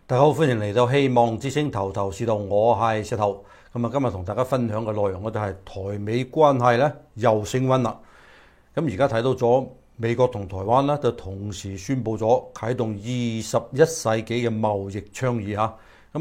大家好，歡迎嚟到希望之星頭頭是道，我係石頭。今日同大家分享嘅內容咧就係台美關係咧又升溫啦。而家睇到咗美國同台灣咧就同時宣布咗啟動21世紀嘅貿易倡議嚇。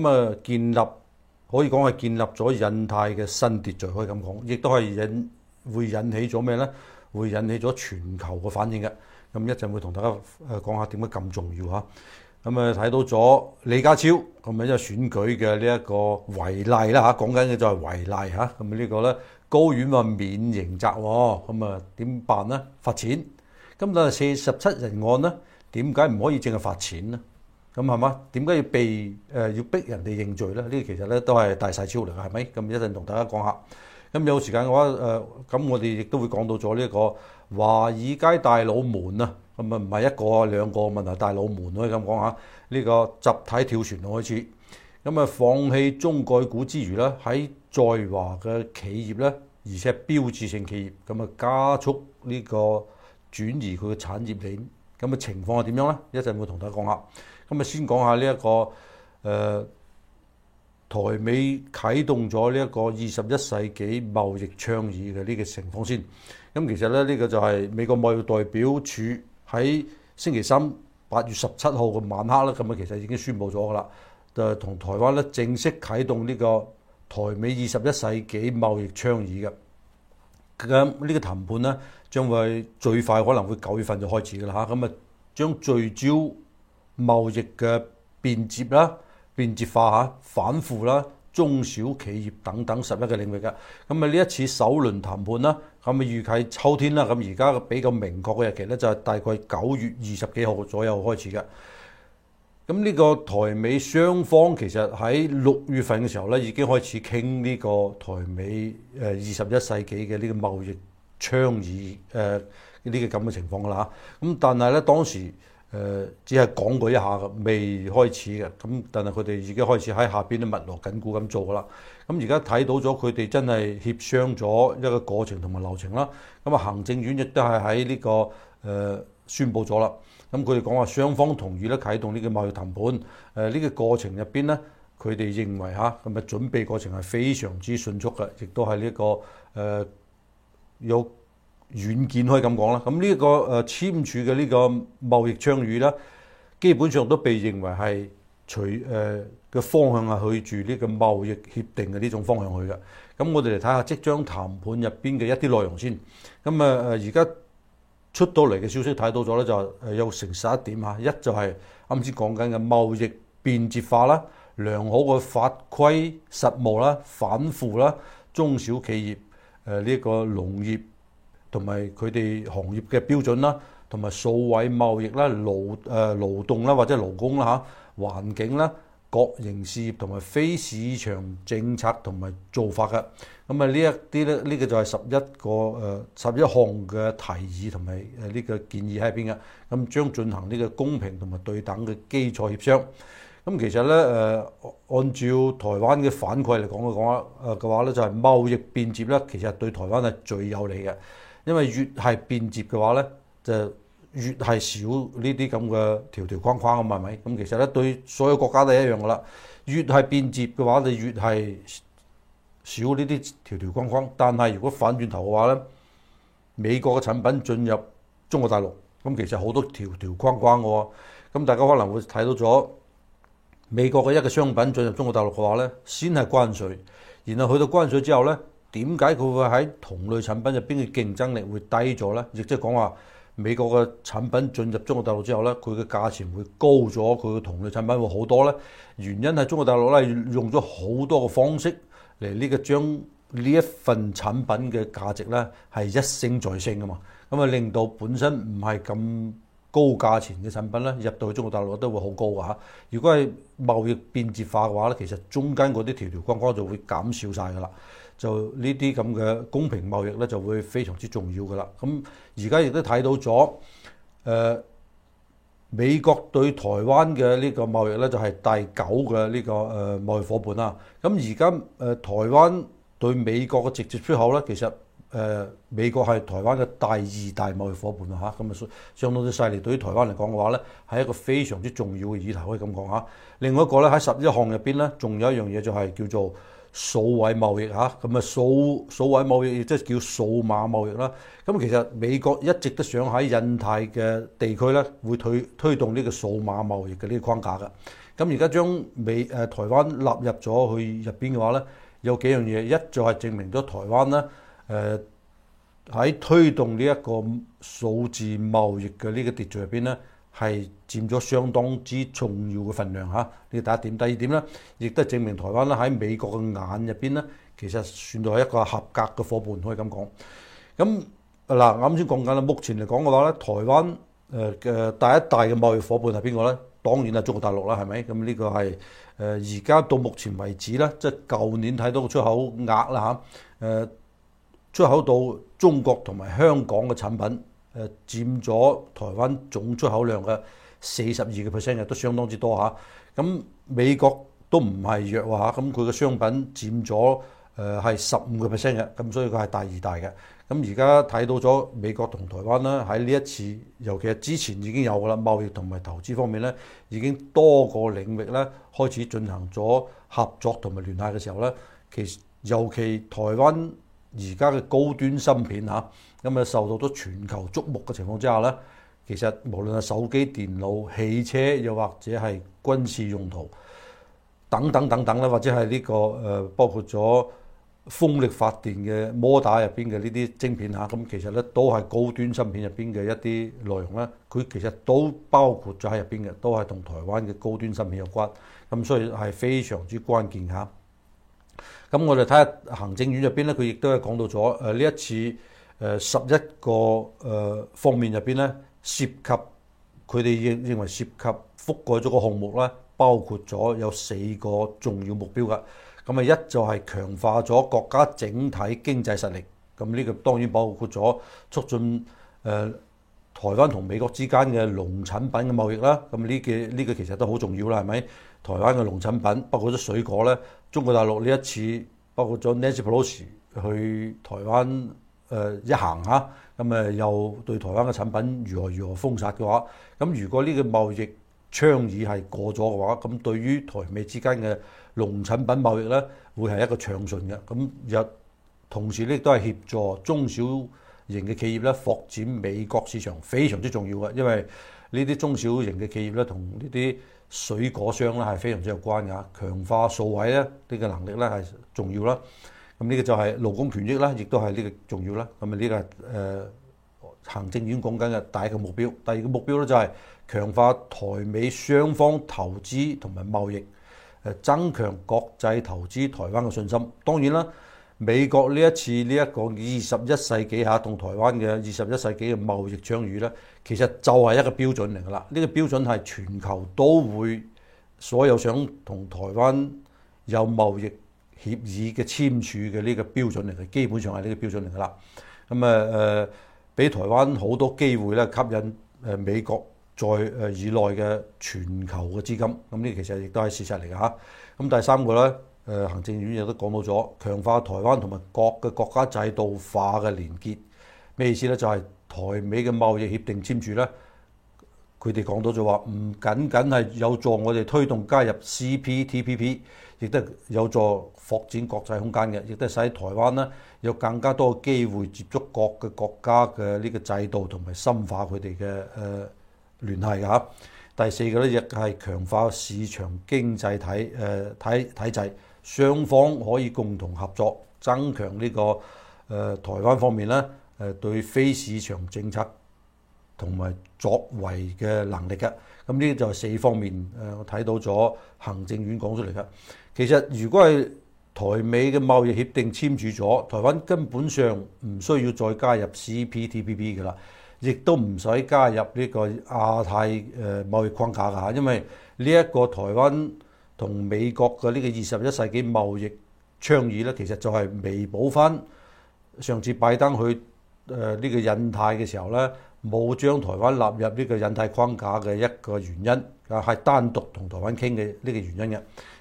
可以講係建立咗印太嘅新秩序，可以咁講，亦都係會引起咗咩咧？會引起咗全球嘅反應嘅。一陣會同大家講下點解咁重要嚇。睇到咗李家超因為選舉嘅呢一個違例啦嚇，講緊嘅就係違例嚇。呢個咧高院話免刑責喎，點辦呢？罰錢。但係47人案呢，點解唔可以淨係罰錢呢？係嘛？點解要逼人哋認罪咧？呢其實咧都係大細超嚟嘅，係咪？一陣同大家講下。有時間嘅話，我哋亦都會講到咗呢一個華爾街大佬們啊，唔係一個兩個問題，大佬們可以咁講下。呢個集體跳船開始，放棄中概股之餘咧，喺在華嘅企業咧，而且係標誌性企業，加速呢個轉移佢嘅產業鏈。情況係點樣咧？一陣會同大家講下。先講下呢一個台美啟動咗呢一個21世紀貿易倡議嘅呢個情況先。其實咧呢個就係美國貿易代表處喺星期三8月17號嘅晚黑啦，其實已經宣布咗噶啦，就同台灣咧正式啟動呢個台美21世紀貿易倡議嘅。呢個談判咧將會最快可能會9月份就開始噶啦嚇。將聚焦貿易嘅便捷化嚇、反腐啦、中小企業等等11個領域嘅。呢一次首輪談判啦，預計秋天啦。而家比較明確嘅日期咧就係大概9月20幾號左右開始嘅。呢個台美雙方其實喺6月份嘅時候咧已經開始傾呢個台美21世紀嘅呢個貿易倡議呢個咁嘅情況啦嚇。但係咧當時只係講過一下嘅，未開始嘅。但係佢哋已經開始喺下邊咧密鑼緊鼓咁做噶啦。而家睇到咗佢哋真係協商咗一個過程同埋流程啦。行政院亦都係喺呢個宣佈咗啦。佢哋講話雙方同意咧啟動呢個貿易談判。呢個過程入邊咧，佢哋認為準備過程係非常之迅速嘅，亦都係呢個有軟件可以咁講啦。呢個簽署嘅呢個貿易倡議咧，基本上都被認為係嘅方向係去住呢個貿易協定嘅呢種方向去嘅。我哋嚟睇下即將談判入邊嘅一啲內容先。而家出到嚟嘅消息睇到咗咧，就有成11點嚇。一就係啱先講緊嘅貿易便捷化啦、良好嘅法規實務啦、反腐啦、中小企業呢個農業同埋佢哋行業嘅標準啦，同埋數位貿易啦、勞動啦或者勞工啦嚇、環境啦、國營事業同埋非市場政策同埋做法嘅。呢一啲咧，呢個就係11項嘅提議同埋呢個建議喺邊嘅。將進行呢個公平同埋對等嘅基礎協商。其實咧按照台灣嘅反饋嚟講嘅話咧，就係貿易便捷咧，其實對台灣係最有利嘅。因為越係便捷嘅話咧，就越係少呢啲咁嘅條框框咁，係咪？其實咧對所有國家都係一樣噶啦。越係便捷嘅話，就越係少呢啲條框框。但係如果反轉頭嘅話咧，美國嘅產品進入中國大陸，其實好多條框框嘅喎。大家可能會睇到咗美國嘅一個商品進入中國大陸嘅話咧，先係關稅，然後去到關稅之後咧，點解佢會喺同類產品入邊嘅競爭力會低咗呢？亦即係講話美國嘅產品進入中國大陸之後呢，佢嘅價錢會高咗，佢嘅同類產品會好多呢。原因係中國大陸咧用咗好多個方式嚟呢個將呢一份產品嘅價值呢係一升再升㗎嘛。令到本身唔係咁高價錢嘅產品呢入到去中國大陸都會好高㗎嚇。如果係貿易便捷化嘅話呢，其實中間嗰啲條框框就會減少晒㗎啦。就呢啲咁嘅公平貿易咧，就會非常之重要噶啦。而家亦都睇到咗，美國對台灣嘅呢個貿易咧，就係第9嘅呢個貿易夥伴啦。而家台灣對美國嘅直接出口咧，其實美國係台灣嘅第二大貿易伙伴啊嚇，咁啊相當之犀利。對於台灣嚟講嘅話咧，係一個非常之重要嘅議題，可以咁講嚇。另外一個咧喺11項入邊咧，仲有一樣嘢就係叫做數位貿易嚇，咁啊數位貿易亦即係叫數碼貿易啦。咁其實美國一直都想喺印太嘅地區咧，會推動呢個數碼貿易嘅呢個框架嘅。咁而家將台灣納入咗去入邊嘅話咧，有幾樣嘢，一就係證明咗台灣咧喺推動呢一個數字貿易嘅呢個秩序入邊咧，係佔咗相當之重要嘅份量嚇。呢個第一點。第二點咧，亦都係證明台灣咧喺美國嘅眼入邊咧，其實算到係一個合格嘅伙伴，可以咁講。咁嗱，啱先講緊啦，目前嚟講嘅話咧，台灣嘅第一大嘅貿易伙伴係邊個咧？當然係中國大陸啦，係咪？咁呢個係而家到目前為止咧，即係舊年睇到個出口額啦嚇，出口到中國同埋香港嘅產品，佔咗台灣總出口量嘅42%嘅，都相當之多嚇。咁美國都唔係弱嚇，咁佢嘅商品佔咗係15%嘅，咁所以佢係第二大嘅。咁而家睇到咗美國同台灣啦，喺呢一次，尤其係之前已經有㗎啦，貿易同埋投資方面咧，已經多個領域咧開始進行咗合作同埋聯繫嘅時候咧，尤其台灣而家嘅高端芯片嚇，咁啊受到咗全球矚目嘅情況之下咧，其實無論係手機、電腦、汽車，又或者係軍事用途等等咧，或者係呢個包括咗風力發電嘅摩打入邊嘅呢啲晶片嚇，咁其實咧都係高端芯片入邊嘅一啲內容咧，佢其實都包括咗喺入邊嘅，都係同台灣嘅高端芯片有關，咁所以係非常之關鍵嚇。咁我哋睇下行政院入邊咧，佢亦都係講到咗呢一次11個方面入邊咧，涉及佢哋認為涉及覆蓋咗個項目咧，包括咗有4個重要目標㗎。咁啊，一就係強化咗國家整體經濟實力，咁呢個當然包括咗促進台灣同美國之間嘅農產品嘅貿易啦。咁呢個其實都好重要啦，係咪？台灣嘅農產品包括咗水果咧，中國大陸呢一次包括咗 Nancy Pelosi 去台灣一行嚇，咁又對台灣嘅產品如何封殺嘅話，咁如果呢個貿易倡議係過咗嘅話，咁對於台美之間嘅農產品貿易咧，會係一個暢順嘅。咁又同時咧，都係協助中小型嘅企業咧擴展美國市場，非常之重要嘅。因為呢啲中小型嘅企業咧，同呢啲水果商咧係非常之有關嘅。強化數位咧，呢個能力咧係重要啦。咁呢個就係勞工權益啦，亦都係呢個重要啦。咁啊呢個係行政院講緊嘅第一個目標。第二個目標咧就係強化台美雙方投資同埋貿易，增強國際投資台灣嘅信心。當然啦，美國呢一次呢一個21世紀下同台灣嘅21世紀嘅貿易倡議咧，其實就係一個標準嚟㗎啦。呢個標準係全球都會所有想同台灣有貿易協議嘅簽署嘅呢個標準嚟嘅，基本上係呢個標準嚟㗎啦。咁俾台灣好多機會咧，吸引美國在以內嘅全球嘅資金。咁呢其實亦都係事實嚟㗎嚇。咁第三個咧，行政院亦都講到咗，強化台灣同埋各嘅國家制度化嘅連結。咩意思咧？就係台美嘅貿易協定簽署咧，佢哋講到就話唔僅僅係有助我哋推動加入 CPTPP， 亦都有助擴展國際空間嘅，亦都係使台灣呢有更加多嘅機會接觸各個國家嘅呢個制度同埋深化佢哋嘅聯繫㗎。第四個咧，亦係強化市場經濟體制，雙方可以共同合作，增強呢個台灣方面咧對非市場政策同埋作為嘅能力嘅。咁呢就係4方面我睇到咗行政院講出嚟嘅。其實如果係台美嘅貿易協定簽署咗，台灣根本上唔需要再加入 CPTPP 㗎啦，亦都唔使加入呢個亞太貿易框架㗎嚇，因為呢一個台灣同美國嘅呢個21世紀貿易倡議咧，其實就係彌補翻上次拜登去呢個印太嘅時候咧，冇將台灣納入呢個印太框架嘅一個原因，係單獨同台灣傾嘅呢個原因嘅。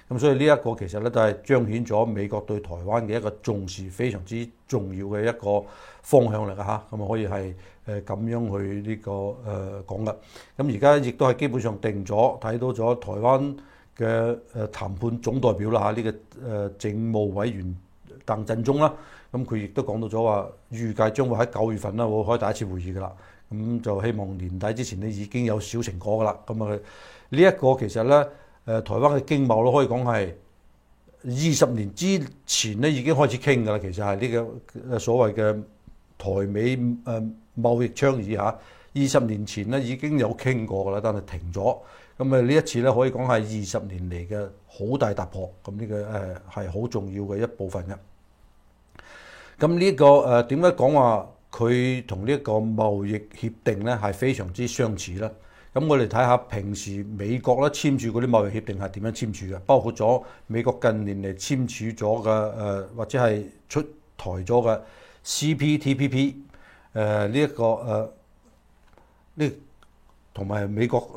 咁所以呢一個其實咧都係彰顯咗美國對台灣嘅一個重視，非常之重要嘅一個方向嚟㗎嚇。咁啊可以係咁樣去呢個講㗎。咁而家亦都係基本上定咗，睇到咗台灣嘅談判總代表啦嚇，呢個政務委員鄧振中啦。咁佢亦都講到咗話，預計將會喺9月份啦會開第一次會議㗎啦。咁就希望年底之前咧已經有小成果㗎啦。咁啊呢一個其實咧台灣嘅經貿咯，可以講係20年之前咧已經開始傾㗎啦。其實係呢個所謂嘅台美貿易倡議嚇，20年前咧已經有傾過㗎啦，但係停咗。咁啊呢一次咧可以講係20年嚟嘅好大突破。咁呢個係好重要嘅一部分嘅。咁呢個點解講話佢同呢一個貿易協定咧係非常之相似啦？咁我哋睇下平時美國咧簽署嗰啲貿易協定係點樣簽署嘅，包括咗美國近年嚟簽署咗嘅或者係出台咗嘅 CPTPP 呢一個呢同埋美國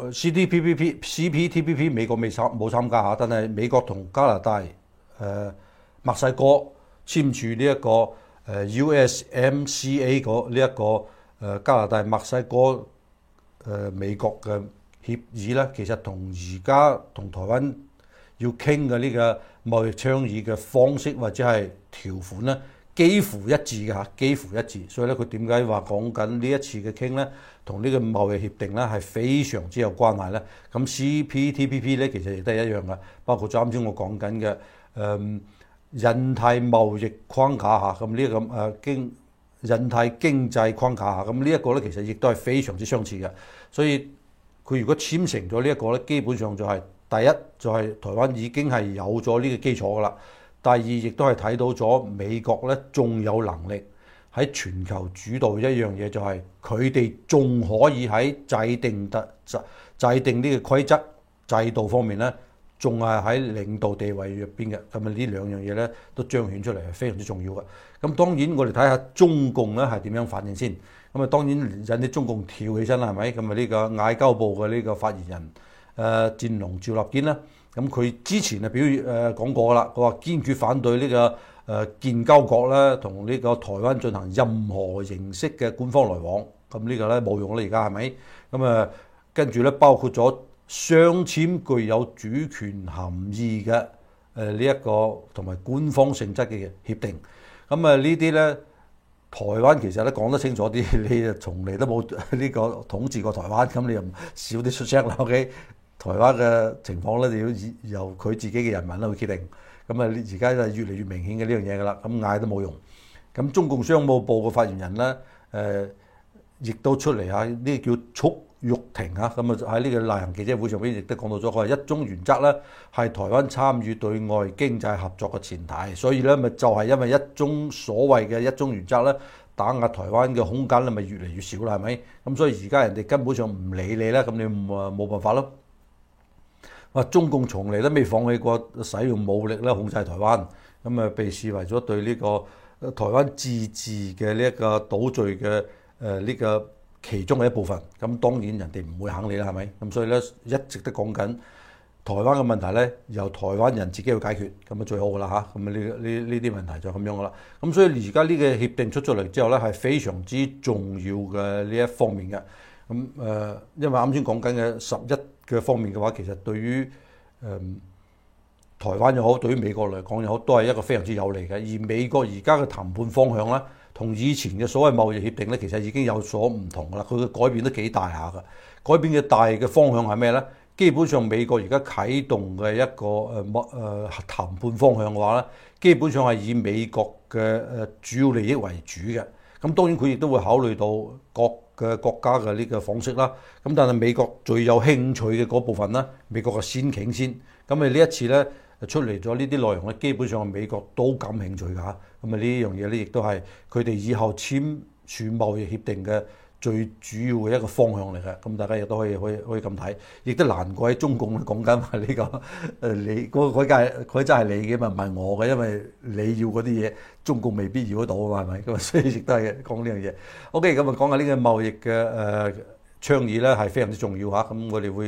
CPTPP 美國冇參加嚇，但係美國同加拿大墨西哥簽署呢一個USMCA 呢一個加拿大墨西哥美國嘅協議咧，其實同而家同台灣要傾嘅呢個貿易倡議嘅方式或者係條款咧，幾乎一致嘅嚇，幾乎一致。所以咧，佢點解話講緊呢一次嘅傾咧，同呢個貿易協定咧係非常之有關係咧？咁 CPTPP 咧其實亦都係一樣嘅，包括咗啱先我講緊嘅印太貿易框架下，咁呢個印太經濟框架下，咁呢一個咧其實亦都係非常之相似嘅。所以佢如果簽成咗呢一個咧，基本上就係第一就係台灣已經係有咗呢個基礎噶啦。第二亦都係睇到咗美國咧仲有能力喺全球主導一樣嘢，就係佢哋仲可以喺制定呢個規則制度方面咧，仲係喺領導地位入邊嘅。咁啊呢兩樣嘢咧都彰顯出嚟係非常之重要嘅。咁當然我哋睇下中共咧係點樣反應先。咁啊當然引啲中共跳起身啦，係咪？咁啊呢個外交部嘅呢個發言人戰龍趙立堅啦，咁佢之前啊講過啦，佢話堅決反對呢個建交國咧同呢個台灣進行任何形式嘅官方來往。咁呢個咧冇用啦，而家係咪？咁啊跟住咧包括咗雙簽具有主權含義嘅呢一個同埋官方性質嘅協定。咁啊呢啲咧，台灣其實咧講得清楚啲，你就從嚟都冇呢個統治過台灣，咁你又少啲出聲啦。OK，台灣嘅情況咧就要由佢自己嘅人民去決定。咁啊而家就越嚟越明顯嘅呢樣嘢㗎啦。咁嗌都冇用。咁中共商務部嘅發言人咧，亦都出嚟嚇，呢個叫促玉婷嚇，咁啊喺呢個例行記者會上邊亦都講到咗，佢話一中原則咧係台灣參與對外經濟合作嘅前提，所以咧咪就係因為所謂嘅一中原則咧，打壓台灣嘅空間咧咪越嚟越少啦，係咪？咁所以而家人哋根本上唔理你啦，咁你冇辦法咯。話中共從嚟都未放棄過使用武力啦控制台灣，咁啊被視為咗對呢個台灣自治嘅呢一個島嶼嘅呢個其中嘅一部分。咁當然人哋唔會肯理啦，係咪？咁所以咧一直都講緊台灣嘅問題咧，由台灣人自己去解決，咁啊最好噶啦嚇。咁啊呢啲問題就咁樣噶啦。咁所以而家呢個協定出咗嚟之後咧，係非常之重要嘅呢一方面嘅。咁因為啱先講緊嘅11嘅方面嘅話，其實對於台灣又好，對於美國嚟講又好，都係一個非常之有利嘅。而美國而家嘅談判方向咧，同以前嘅所謂貿易協定咧，其實已經有所唔同噶啦。佢嘅改變都幾大下噶。改變嘅大嘅方向係咩咧？基本上美國而家啟動嘅一個談判方向嘅話咧，基本上係以美國嘅主要利益為主嘅。咁當然佢亦都會考慮到各嘅國家嘅呢個方式啦。咁但係美國最有興趣嘅嗰部分咧，美國嘅先傾先。咁啊呢一次咧出嚟咗呢啲內容咧，基本上美國都感興趣㗎。咁啊呢樣嘢咧，亦都係佢哋以後簽署貿易協定嘅最主要嘅一個方向嚟嘅。咁大家亦都可以咁睇，亦都難怪喺中共講緊話呢個你嗰佢真係你嘅嘛，唔係我嘅，因為你要嗰啲嘢，中共未必要得到啊嘛，係咪？咁所以亦都係講呢樣嘢。OK，咁啊講下呢個貿易嘅倡議咧係非常之重要嚇。咁我哋會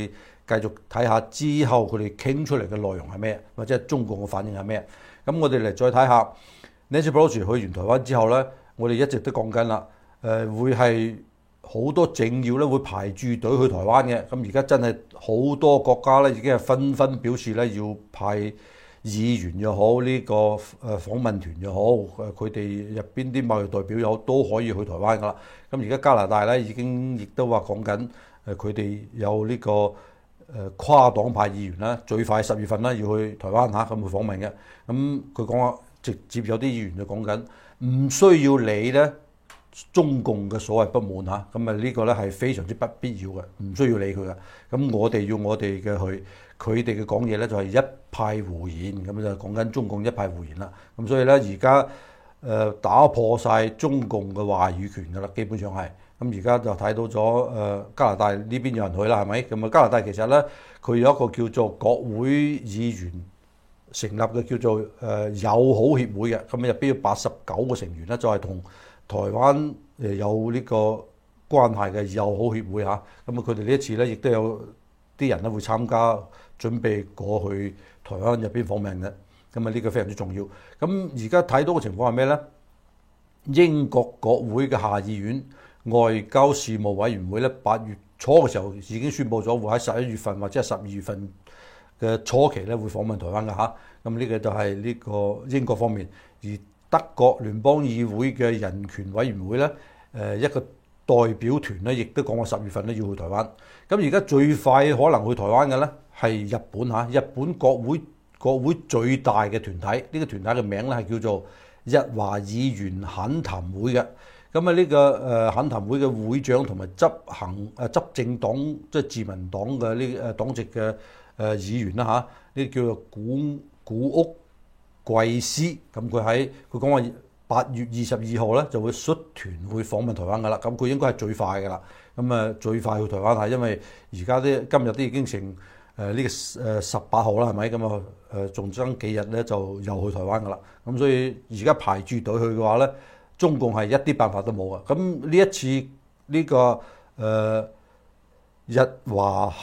繼續睇下之後佢哋傾出嚟嘅內容係咩，或者係中共嘅反應係咩。咁我哋嚟再睇下 Nancy Pelosi 去完台灣之後咧，我哋一直都講緊啦，會係好多政要咧會排住隊去台灣嘅。咁而家真係好多國家咧已經係紛紛表示咧要派議員又好，呢個訪問團又好，佢哋入邊啲貿易代表又好，都可以去台灣噶啦。咁而家加拿大咧已經亦都話講緊，佢哋有呢個跨黨派議員啦，最快10月份啦要去台灣嚇，咁去訪問嘅。咁佢講話直接有啲議員就講緊，唔需要理咧中共嘅所謂不滿嚇，咁啊呢個咧係非常之不必要嘅，唔需要理佢嘅。咁我哋要我哋嘅去。佢哋嘅講嘢咧就係一派胡言，咁就講緊中共一派胡言啦。咁所以咧而家打破晒中共嘅話語權㗎啦，基本上係。咁而家就睇到咗加拿大呢邊有人去啦，係咪？咁啊加拿大其實咧佢有一個叫做國會議員成立嘅叫做友好協會嘅，咁入邊有89個成員咧，就係同台灣有呢個關係嘅友好協會嚇。咁啊佢哋呢一次咧亦都有啲人咧會參加。準備過去台灣入邊訪問嘅，咁啊呢個非常之重要。咁而家睇到嘅情況係咩呢？英國國會嘅下議院外交事務委員會咧，8月初嘅時候已經宣布咗會喺11月份或者係12月份嘅初期咧會訪問台灣嘅嚇。咁呢個就係呢個英國方面，而德國聯邦議會嘅人權委員會咧，一個代表團咧亦都講過10月份咧要去台灣。咁而家最快可能去台灣嘅咧，係日本嚇，日本國會最大嘅團體，呢個團體嘅名咧係叫做日華議員懇談會嘅。咁啊呢個懇談會嘅會長同埋執政黨即係自民黨嘅呢黨籍嘅議員啦嚇，呢叫做古屋貴司。咁佢講話8月22號咧就會率團會訪問台灣噶啦。咁佢應該係最快噶啦。咁啊最快去台灣係因為而家今日都已經成呢個18號啦，係咪？咁啊仲爭幾日咧就又去台灣噶啦。咁所以而家排住隊去嘅話咧，中共係一啲辦法都冇嘅。咁呢一次呢個日華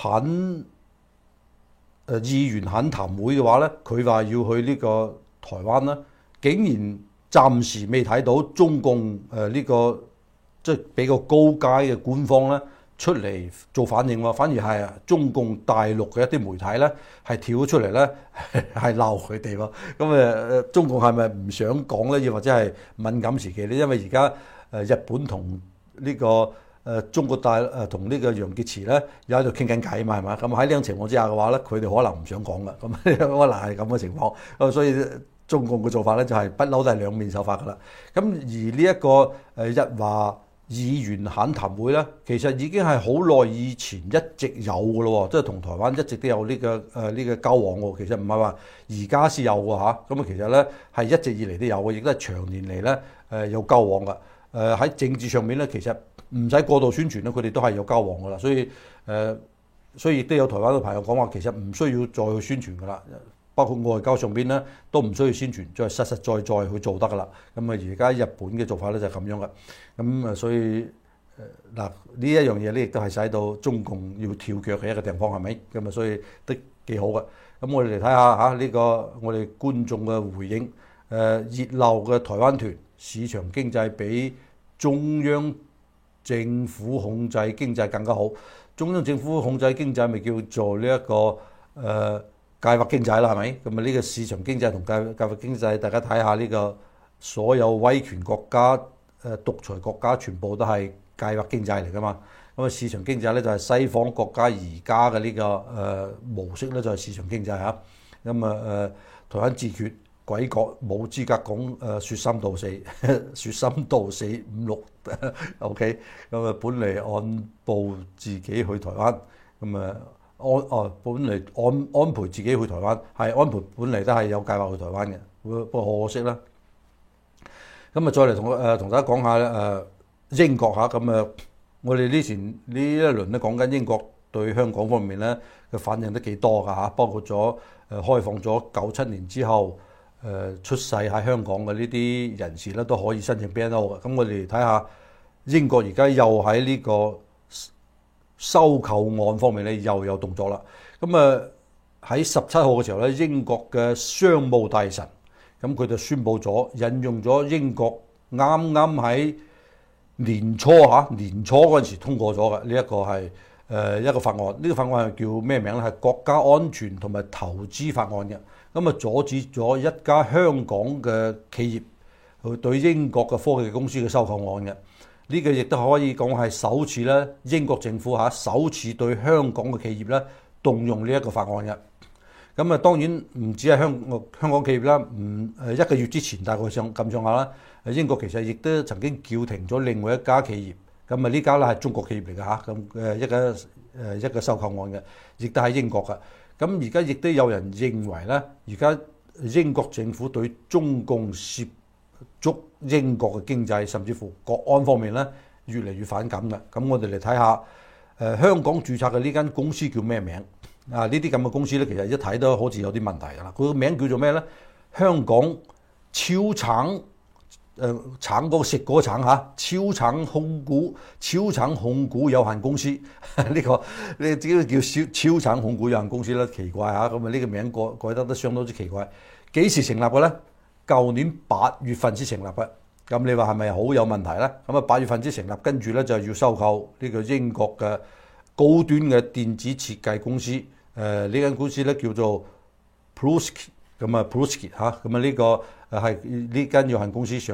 議員懇談會嘅話咧，佢話要去呢個台灣啦，竟然暫時未睇到中共呢個即係比較高階嘅官方咧出嚟做反應喎，反而係中共大陸嘅一啲媒體咧係跳咗出嚟咧係鬧佢哋喎。咁中共係咪唔想講咧？亦或者係敏感時期咧？因為而家日本同呢個中國同呢個楊潔篪咧有喺度傾緊偈嘛，係嘛？咁喺呢種情況之下嘅話咧，佢哋可能唔想講噶，咁可能係咁嘅情況。所以中共嘅做法咧就係不嬲都係兩面手法噶啦。咁而呢一個日華議員懇談會咧，其實已經係好耐以前一直有嘅咯，即係同台灣一直都有呢個交往喎。其實唔係話而家先有嘅嚇，咁啊其實咧係一直以嚟都有嘅，亦都係長年嚟咧有交往嘅。喺政治上面咧，其實唔使過度宣傳咧，佢哋都係有交往嘅啦。所以亦都有台灣嘅朋友講話，其實唔需要再去宣傳嘅啦。包括外交上邊咧，都唔需要宣傳，再實實在在去做得噶啦。咁啊，而家日本嘅做法咧就係咁樣嘅。咁啊，所以嗱呢一樣嘢咧，亦都係使到中共要跳腳嘅一個地方，係咪？咁啊，所以都幾好嘅。咁我哋嚟睇下嚇呢個我哋觀眾嘅回應。熱鬧嘅台灣團，市場經濟比中央政府控制經濟更加好。中央政府控制經濟咪叫做呢一個計劃經濟啦，係咪？咁啊呢個市場經濟同計劃經濟，大家睇下呢個所有威權國家、獨裁國家，全部都係計劃經濟嚟噶嘛。咁啊市場經濟咧就係西方國家而家嘅呢個模式咧，就係市場經濟嚇。咁台灣自決，鬼國冇資格講説三道四，説三道四五六，OK。咁啊本嚟按部自己去台灣，咁本嚟安倍自己去台灣，係安倍本嚟都係有計劃去台灣嘅，不過可惜啦。咁啊，再嚟同大家講下英國嚇，咁我哋呢一輪咧講緊英國對香港方面咧嘅反應都幾多㗎嚇，包括咗開放咗97年之後出世喺香港嘅呢啲人士咧都可以申請 BNO 嘅。咁我哋睇下英國而家又喺呢個收購案方面咧又有動作啦。咁啊喺17號嘅時候咧，英國嘅商務大臣咁佢就宣布咗引用咗英國啱啱喺年初嗰陣時通過咗嘅呢一個係一個法案。呢個法案係叫咩名咧？係國家安全同埋投資法案嘅。咁啊阻止咗一家香港嘅企業對英國嘅科技公司嘅收購案嘅。呢個亦都可以講係首次咧，英國政府首次對香港嘅企業咧動用呢一個法案嘅。咁啊，當然唔止係香港企業啦，一個月之前大概咁上下啦，英國其實亦都曾經叫停咗另外一家企業。咁啊，呢家咧係中國企業嚟嘅嚇，咁一個收購案嘅，亦都喺英國嘅。咁而家亦都有人認為咧，而家英國政府對中共涉足英國嘅經濟甚至乎國安方面咧越嚟越反感嘅。咁我哋嚟睇下香港註冊嘅呢間公司叫咩名？呢啲咁嘅公司咧，其實一睇都好似有啲問題㗎啦。佢個名叫做咩咧？香港超橙橙嗰個食嗰個橙嚇，超橙控股有限公司呢個你自己叫超橙控股有限公司啦，奇怪嚇。咁啊呢個名改得都相當之奇怪。幾時成立嘅咧？舊年8月份先成立嘅。咁你話係咪好有問題咧？咁啊8月份先成立，跟住咧就要收購呢個英國嘅高端嘅電子設計公司。呢間公司咧叫做 Pruski， 咁啊 Pruski 嚇，咁啊呢個係呢間有限公司想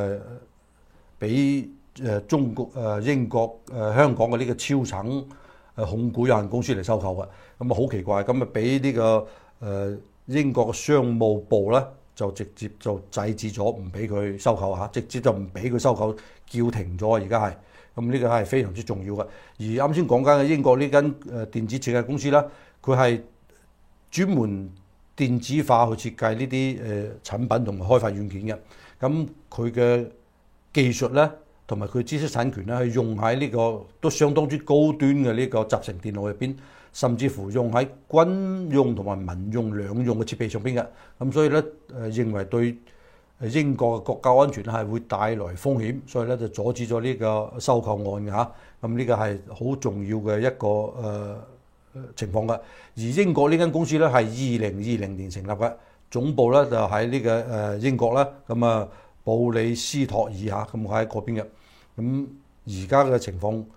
俾中國英國香港嘅呢個超橙控股有限公司嚟收購嘅。咁啊好奇怪，咁啊俾呢個英國嘅商務部咧就直接就制止咗，唔俾佢收購嚇，直接就唔俾佢收購，叫停咗。而家係咁，呢個係非常之重要嘅。而啱先講緊嘅英國呢間電子設計公司啦，佢係專門電子化去設計呢啲產品同埋開發軟件嘅。咁佢嘅技術咧同埋佢知識產權咧係用喺呢個都相當之高端嘅呢個集成電腦入邊，甚至乎用喺軍用同埋民用兩用嘅設備上邊嘅。咁所以咧認為對英國嘅國家安全係會帶來風險，所以咧就阻止咗呢個收購案嘅嚇。咁呢個係好重要嘅一個情況嘅。而英國呢間公司咧係2020年成立嘅，總部咧就喺呢個英國啦。咁啊布里斯托爾嚇，咁喺嗰邊嘅。咁而家嘅情況，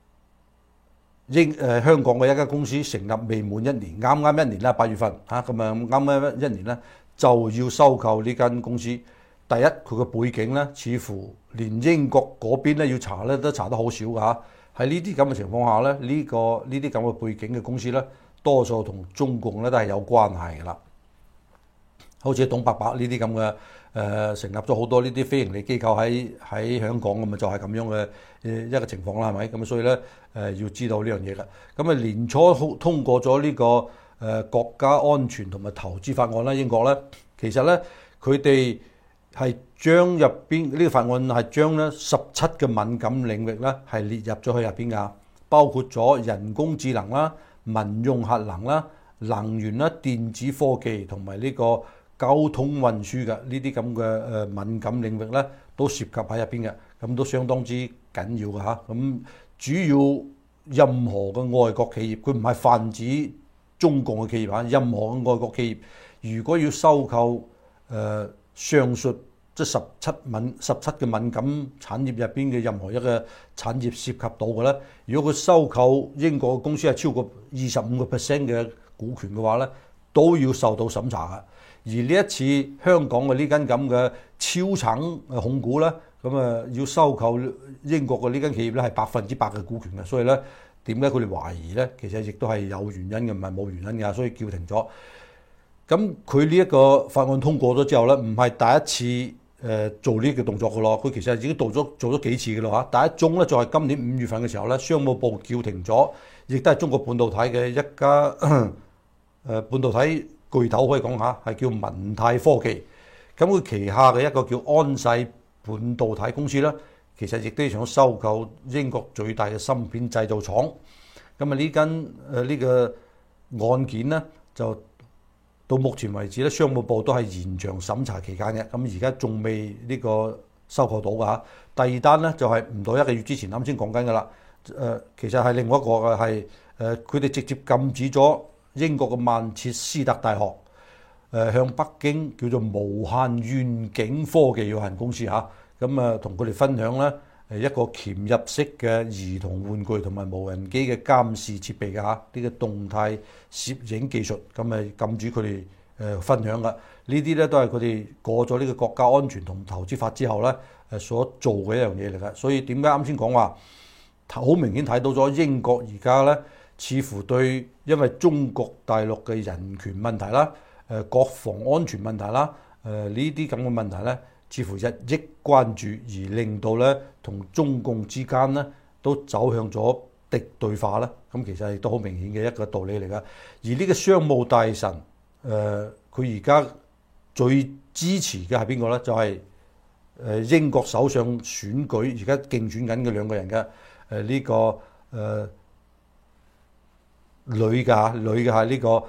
香港嘅一間公司成立未滿1年，啱啱1年啦，8月份嚇，咁啊啱啱1年咧就要收購呢間公司。第一，佢個背景咧，似乎連英國嗰邊咧要查咧都查得好少㗎嚇。喺呢啲咁嘅情況下咧，呢啲咁嘅背景嘅公司咧，多數同中共咧都係有關係㗎啦。好似董伯伯呢啲咁嘅成立咗好多呢啲非營利機構喺香港，咁啊就係咁樣嘅一個情況啦，係咪？咁所以咧要知道呢樣嘢㗎。咁啊年初通過咗呢個國家安全同埋投資法案啦，英國咧其實咧佢哋係將入邊呢個法案係將咧17個敏感領域咧係列入咗去入邊㗎，包括咗人工智能啦、民用核能啦、能源啦、電子科技同埋呢個交通運輸嘅呢啲咁嘅敏感領域咧，都涉及喺入邊嘅，咁都相當之緊要嘅嚇。咁主要任何嘅外國企業，佢唔係泛指中共嘅企業嚇，任何嘅外國企業，如果要收購上述即係17嘅敏感產業入邊嘅任何一個產業涉及到嘅咧，如果佢收購英國嘅公司係超過25% 嘅股權嘅話咧，都要受到審查嘅。而呢一次香港嘅呢間咁嘅超橙控股咧，咁啊要收購英國嘅呢間企業咧係100%嘅股權嘅，所以咧點解佢哋懷疑咧？其實亦都係有原因嘅，唔係冇原因嘅，所以叫停咗。咁佢呢一個法案通過咗之後咧，唔係第一次做呢個動作嘅咯，佢其實已經做咗幾次嘅咯嚇。第一宗咧就係今年5月份嘅時候咧，商務部叫停咗，亦都係中國半導體嘅一家半導體巨頭可以講下，係叫文泰科技。咁佢旗下嘅一個叫安世半導體公司咧，其實亦都想收購英國最大嘅芯片製造廠。咁啊呢間呢個案件咧，就到目前為止咧，商務部都係延長審查期間嘅。咁而家仲未呢個收購到㗎嚇。第二單咧就係唔到1個月之前啱先講緊㗎啦， 其實係另外一個嘅係佢哋直接禁止咗英國嘅曼徹斯特大學向北京叫做無限遠景科技有限公司咁同佢哋分享咧一個潛入式嘅兒童玩具同埋無人機嘅監視設備嘅呢個動態攝影技術，咁禁止佢哋分享嘅。呢啲咧都係佢哋過咗呢個國家安全同投資法之後咧所做嘅一樣嘢嚟嘅。所以點解啱先講話好明顯睇到咗英國而家咧似乎對因為中國大陸嘅人權問題啦、國防安全問題啦、呢啲咁嘅問題咧，似乎日益關注，而令到咧同中共之間咧都走向咗敵對化啦。咁其實亦都好明顯嘅一個道理嚟㗎。而呢個商務大臣佢而家最支持嘅係邊個咧？就係英國首相選舉而家競選緊嘅兩個人嘅呢個女嘅係呢個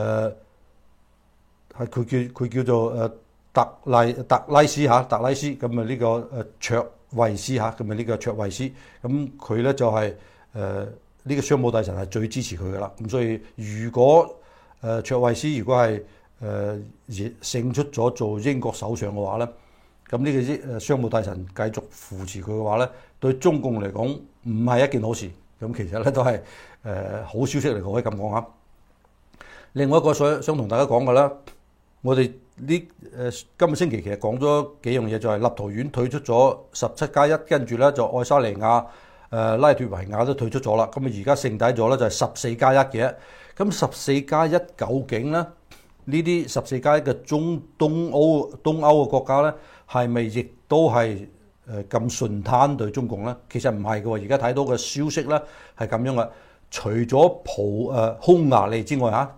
係佢叫做特拉斯咁呢個卓慧斯咁呢個卓慧斯咁佢咧就係呢個商務大臣係最支持佢噶啦。咁所以如果卓慧斯如果係勝出咗做英國首相嘅話咧，咁呢個商務大臣繼續扶持佢嘅話咧，對中共嚟講唔係一件好事。咁其實咧都係好消息嚟嘅，可以咁講嚇。另外一個想同大家講嘅啦，我哋今個星期其實講咗幾樣嘢，就係立陶宛退出咗17+1，跟住咧就愛沙尼亞、拉脫維亞都退出咗啦。咁而家剩低咗咧就係14+1嘅。咁14+1究竟咧呢啲14+1嘅東歐嘅國家咧，係咪亦都係咁順攤對中共咧？其實唔係嘅喎，而家睇到嘅消息咧係咁樣嘅。除咗匈牙利之外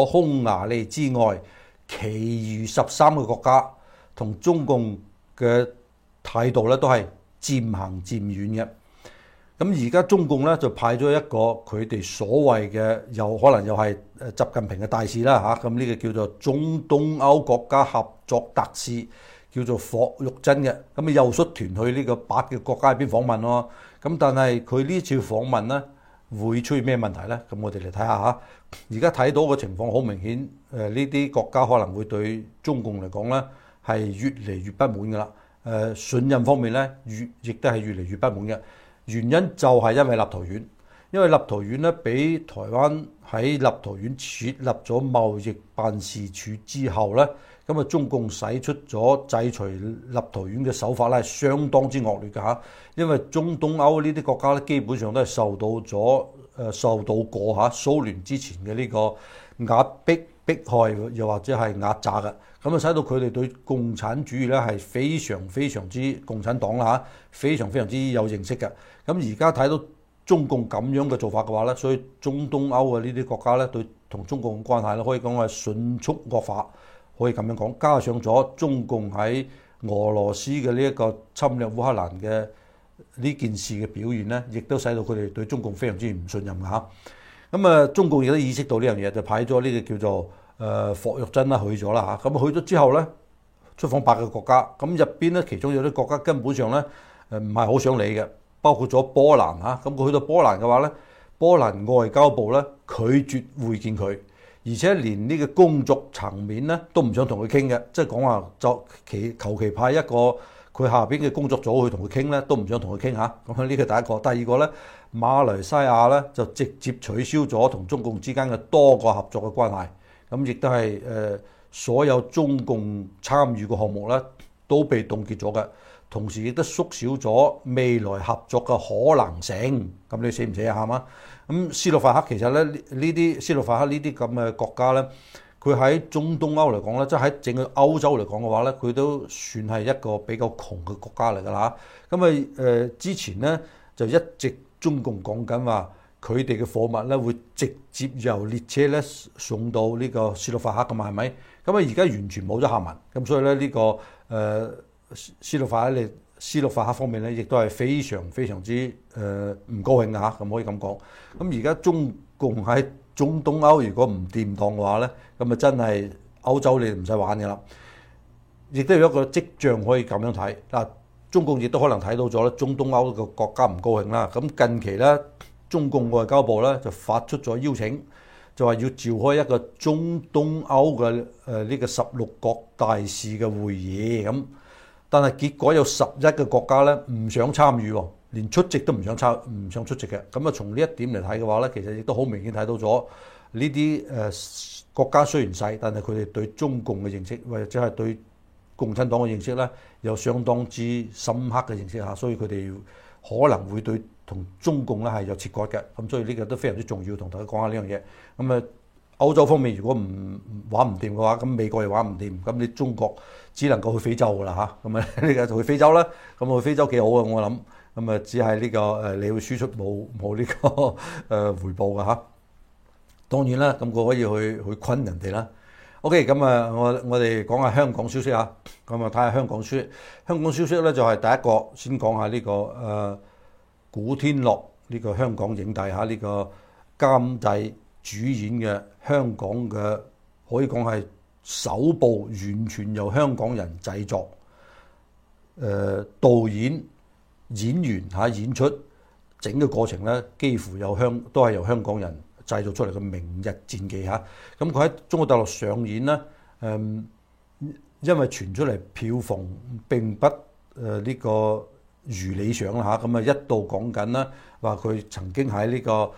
其餘13個國家同中共嘅態度咧都係漸行漸遠嘅。咁而家中共咧就派咗一個佢哋所謂嘅，有可能又係習近平嘅大使啦咁呢個叫做中東歐國家合作特使，叫做霍玉珍嘅。咁又率團去呢個8個國家入邊訪問咯。咁但係佢呢次訪問咧會出現咩問題咧？咁我哋嚟睇下而家睇到嘅情況好明顯，呢啲國家可能會對中共嚟講咧係越嚟越不滿噶啦。信任方面咧亦都係越嚟越不滿嘅。原因就係因為立陶宛，因為立陶宛咧俾台灣喺立陶宛設立咗貿易辦事處之後咧，咁中共使出咗制裁立陶宛嘅手法咧係相當之惡劣嘅因為中東歐呢啲國家咧基本上都係受到過蘇聯之前嘅呢個壓迫害，又或者係壓榨嘅，咁使到佢哋對共產主義咧係非常之共產黨非常之有認識嘅。咁而家睇到中共咁樣嘅做法嘅話咧，所以中東歐嘅呢啲國家咧對同中共嘅關係咧可以講係迅速惡化，可以咁樣講。加上咗中共喺俄羅斯嘅呢一個侵略烏克蘭嘅呢件事嘅表現咧，亦都使到佢哋對中共非常之唔信任嘅咁中共亦都意識到呢樣嘢，就派咗呢個叫做霍玉珍去咗啦咁去咗之後咧，出訪8個國家，咁入邊咧其中有啲國家根本上咧唔係好想理嘅。包括咗波蘭咁佢去到波蘭嘅話咧，波蘭外交部咧拒絕會見佢，而且連呢個工作層面咧都唔想同佢傾嘅，即係講話就求其派一個佢下邊嘅工作組去同佢傾咧，都唔想同佢傾咁呢個第一個。第二個咧，馬來西亞咧就直接取消咗同中共之間嘅多個合作嘅關係，咁亦都係所有中共參與嘅項目咧都被凍結咗嘅。同時亦都縮小咗未來合作嘅可能性，咁你死唔死嘛？咁斯洛伐克其實咧呢啲斯洛伐克呢啲咁嘅國家咧，佢喺中東歐嚟講咧，即係喺整個歐洲嚟講嘅話咧，佢都算係一個比較窮嘅國家嚟㗎啦。咁之前咧就一直中共講緊話，佢哋嘅貨物咧會直接由列車咧送到呢個斯洛伐克㗎嘛，係咪？咁而家完全冇咗下文，咁所以咧呢個斯洛伐克方面咧，亦都係非常之唔高興咁可以咁講。咁而家中共喺中東歐如果唔掂當嘅話咧，咁真係歐洲你唔使玩嘅啦。亦都有一個跡象可以咁樣睇嗱，中共亦都可能睇到咗咧，中東歐個國家唔高興啦。咁近期咧中共外交部咧就發出咗邀請，就話要召開一個中東歐嘅呢個16國大使嘅會議咁，但係結果有11個國家咧唔想參與喎，連出席都唔想出席嘅。咁啊，從呢一點嚟睇嘅話咧，其實亦都好明顯睇到咗呢啲國家雖然細，但係佢哋對中共嘅認識或者係對共產黨嘅認識咧，有相當之深刻嘅認識嚇，所以佢哋可能會對同中共咧係有切割嘅。咁所以呢個都非常之重要，同大家講下呢樣嘢。咁啊，歐洲方面如果唔玩唔掂嘅話，咁美國又玩唔掂，咁你中國只能夠去非洲㗎啦嚇。咁啊呢個就去非洲啦。咁去非洲幾好啊，我諗。咁啊只係呢個你會輸出冇呢個回報㗎嚇。當然啦，咁佢可以去昆人哋啦。OK， 咁啊，我哋講下香港消息啊。咁啊，睇下香港消息。香港消息咧就係第一個先講下呢個古天樂呢個香港影帝嚇，呢個監製主演嘅香港嘅可以講係首部完全由香港人製作，導演演員嚇演出整個過程咧，幾乎都係由香港人製造出嚟嘅《明日戰記》嚇。咁佢喺中國大陸上演咧，因為傳出嚟票房並不呢個如理想啦嚇，咁啊一度講緊啦，話佢曾經喺呢個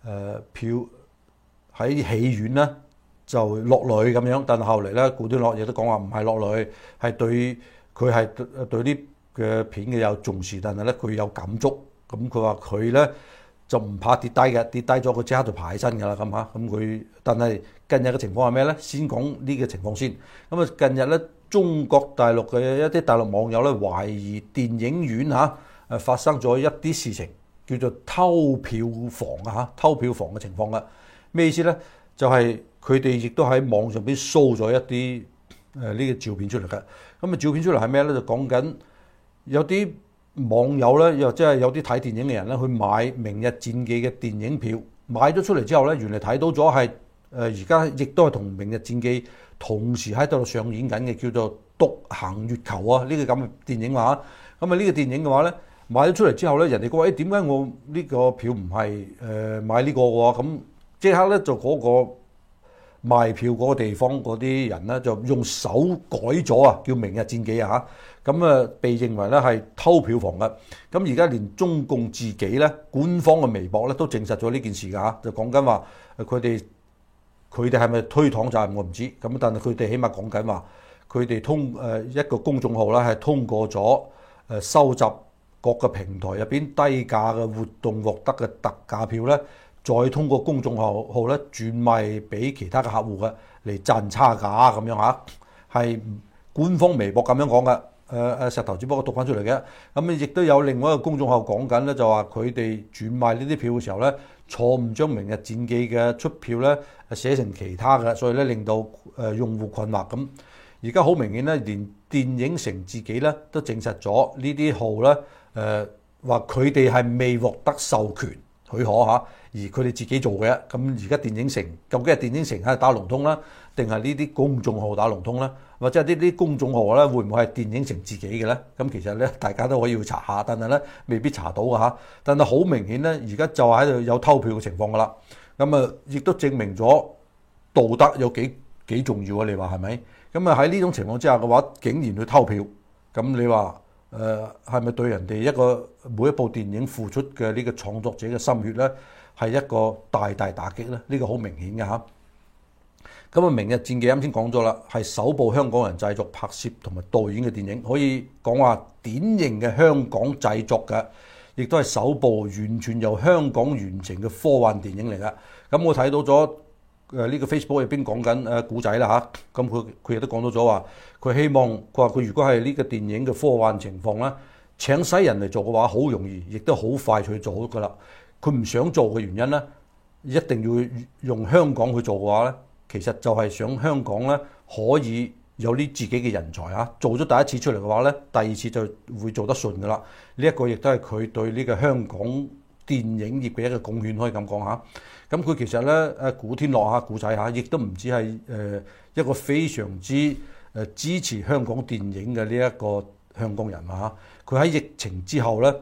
喺戲院咧就落淚咁樣，但係後嚟咧古天樂亦都講話唔係落淚，係對佢係對呢嘅片嘅有重視，但係咧佢有感觸，咁佢話佢咧就唔怕跌低嘅，跌低咗佢即刻就爬起身㗎啦咁嚇，咁佢但係近日嘅情況係咩咧？先講呢個情況先。咁啊近日咧中國大陸嘅一啲大陸網友咧懷疑電影院嚇發生咗一啲事情，叫做偷票房啊嚇，偷票房嘅情況啦。咩意思咧？就係佢哋亦都喺網上邊 show 咗一啲呢個照片出嚟嘅。咁啊照片出嚟係咩咧？就講緊有啲網友咧，又即係有啲睇電影嘅人咧，去買《明日戰記》嘅電影票，買咗出嚟之後咧，原來睇到咗係而家亦都係同《明日戰記》同時喺度上演緊嘅，叫做《獨行月球》啊！呢個咁嘅電影話，咁啊呢個電影嘅話咧，買咗出嚟之後咧，人哋講誒點解我呢個票唔係買呢個嘅？咁即刻咧就嗰個賣票嗰個地方嗰啲人咧就用手改咗啊，叫《明日戰記》啊嚇，咁啊被認為咧係偷票房嘅。咁而家連中共自己咧官方嘅微博咧都證實咗呢件事㗎嚇，就講緊話佢哋係咪推搪責任我唔知，咁但係佢哋起碼講緊話佢哋一個公眾號啦係通過咗收集各個平台入邊低價嘅活動獲得嘅特價票咧，再通過公眾號咧轉賣俾其他嘅客戶嘅嚟賺差價咁樣嚇，係官方微博咁樣講嘅。石頭只不過讀翻出嚟嘅。咁亦都有另外一個公眾號講緊咧，就話佢哋轉賣呢啲票嘅時候咧，錯誤將《明日戰記》嘅出票咧寫成其他嘅，所以咧令到用戶困惑。咁而家好明顯咧，連電影城自己咧都證實咗呢啲號咧話佢哋係未獲得授權許可嚇，而佢哋自己做嘅。咁而家電影城究竟係電影城喺度打龍通啦，定係呢啲公眾號打龍通啦？或者係呢啲公眾號咧會唔會係電影城自己嘅咧？咁其實咧大家都可以去查下，但係咧未必查到嘅嚇。但係好明顯咧，而家就喺度有偷票嘅情況㗎啦。咁啊，亦都證明咗道德有幾重要啊？你話係咪？咁啊喺呢種情況之下嘅話，竟然去偷票，咁你話係咪對人哋每一部電影付出嘅呢個創作者嘅心血咧，係一個大打擊咧？呢個好明顯嘅嚇。咁啊，《明日戰記》啱先講咗啦，係首部香港人製作、拍攝同埋導演嘅電影，可以講話典型嘅香港製作嘅，亦都係首部完全由香港完成嘅科幻電影嚟嘅。咁我睇到咗呢個 Facebook 入邊講緊古仔啦嚇，咁佢亦都講到咗話，佢話佢如果係呢個電影嘅科幻情況咧，請西人嚟做嘅話，好容易，亦都好快去做㗎啦。佢唔想做嘅原因咧，一定要用香港去做嘅話咧，其實就係想香港咧可以有啲自己嘅人才嚇，做咗第一次出嚟嘅話咧，第二次就會做得順㗎啦。呢一個亦都係佢對呢個香港電影業嘅一個貢獻，可以咁講嚇。咁佢其實咧古天樂嚇古仔嚇，亦都唔止係一個非常之支持香港電影嘅呢一個香港人嚇。佢喺疫情之後咧，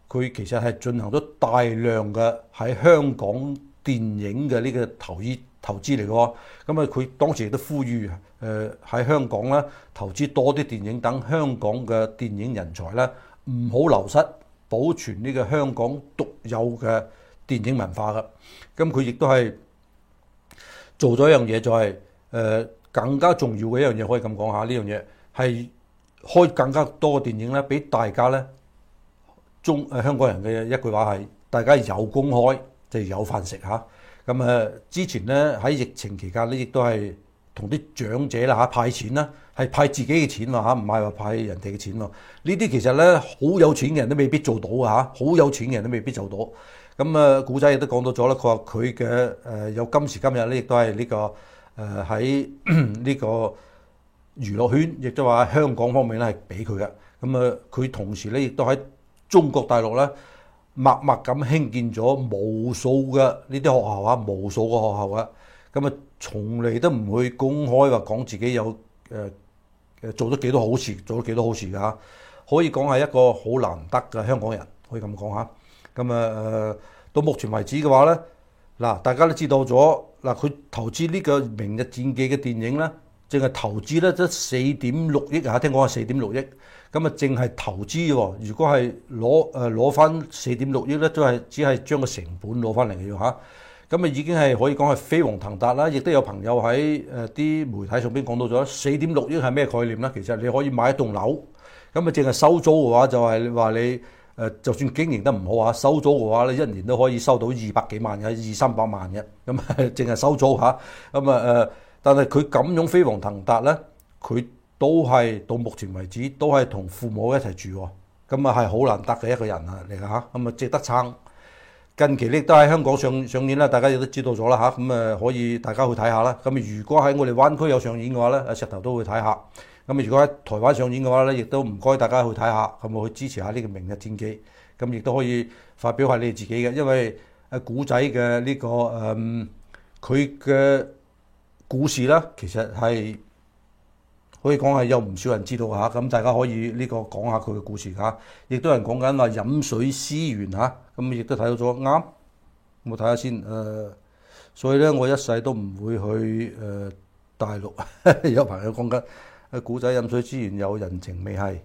佢其實係進行咗大量嘅喺香港電影嘅呢個投資嚟嘅喎。咁啊，佢當時亦都呼籲喺香港咧投資多啲電影，等香港嘅電影人才咧唔好流失，保存呢個香港獨有嘅電影文化嘅。咁佢亦都係做咗一樣嘢，就係更加重要嘅一樣嘢，可以咁講下。呢樣嘢係開更加多嘅電影咧，俾大家咧香港人嘅一句話係：大家有工開就有飯食嚇。咁之前咧喺疫情期間咧，亦都係同啲長者啦派錢啦，係派自己嘅錢喎，唔係話派人哋嘅錢喎。呢啲其實咧好有錢嘅人都未必做到嘅，好有錢嘅人都未必做到。咁古仔亦都講到咗啦，佢話佢嘅有今時今日咧，亦都係呢個喺呢個娛樂圈，亦都話香港方面咧係俾佢嘅。咁佢同時咧亦都喺中國大陸咧，默默咁興建咗無數嘅呢啲學校啊，無數個學校啊，咁從嚟都唔會公開話講自己有做咗幾多好事，做咗幾多好事㗎嚇，可以講係一個好難得嘅香港人，可以咁講嚇。咁到目前為止嘅話咧，嗱大家都知道咗，嗱佢投資呢個《明日戰記》嘅電影咧，淨係投資咧得4.6億嚇，聽講係4.6億。咁淨係投資喎，如果係攞翻4.6億咧，都係只係將個成本攞翻嚟嘅嚇。咁已經係可以講係飛黃騰達啦。亦都有朋友喺啲媒體上邊講到咗4.6億係咩概念咧？其實你可以買一棟樓，咁淨係收租嘅話，就係話你就算經營得唔好收租嘅話咧，一年都可以收到200幾萬嘅，200-300萬嘅。咁淨係收租嚇。但係佢咁樣飛黃騰達咧，佢都係到目前為止都係同父母一齊住喎，咁係好難得嘅一個人嚟㗎嚇，咁值得撐。近期亦都喺香港上演啦，大家亦都知道咗啦嚇，咁可以大家去睇下啦。咁如果喺我哋灣區有上演嘅話咧，石頭都會睇下。咁如果喺台灣上演嘅話咧，亦都唔該大家去睇下，咁去支持下呢個《明日戰記》。咁亦都可以發表下你哋自己嘅，因為古仔嘅呢個佢嘅故事啦，其實係可以講係有唔少人知道嚇，咁大家可以呢個講下佢嘅故事嚇，亦都有人講緊話飲水思源嚇，咁亦都睇到咗啱，我睇下先所以咧我一世都唔會去大陸，有朋友講緊古仔飲水思源有人情味係，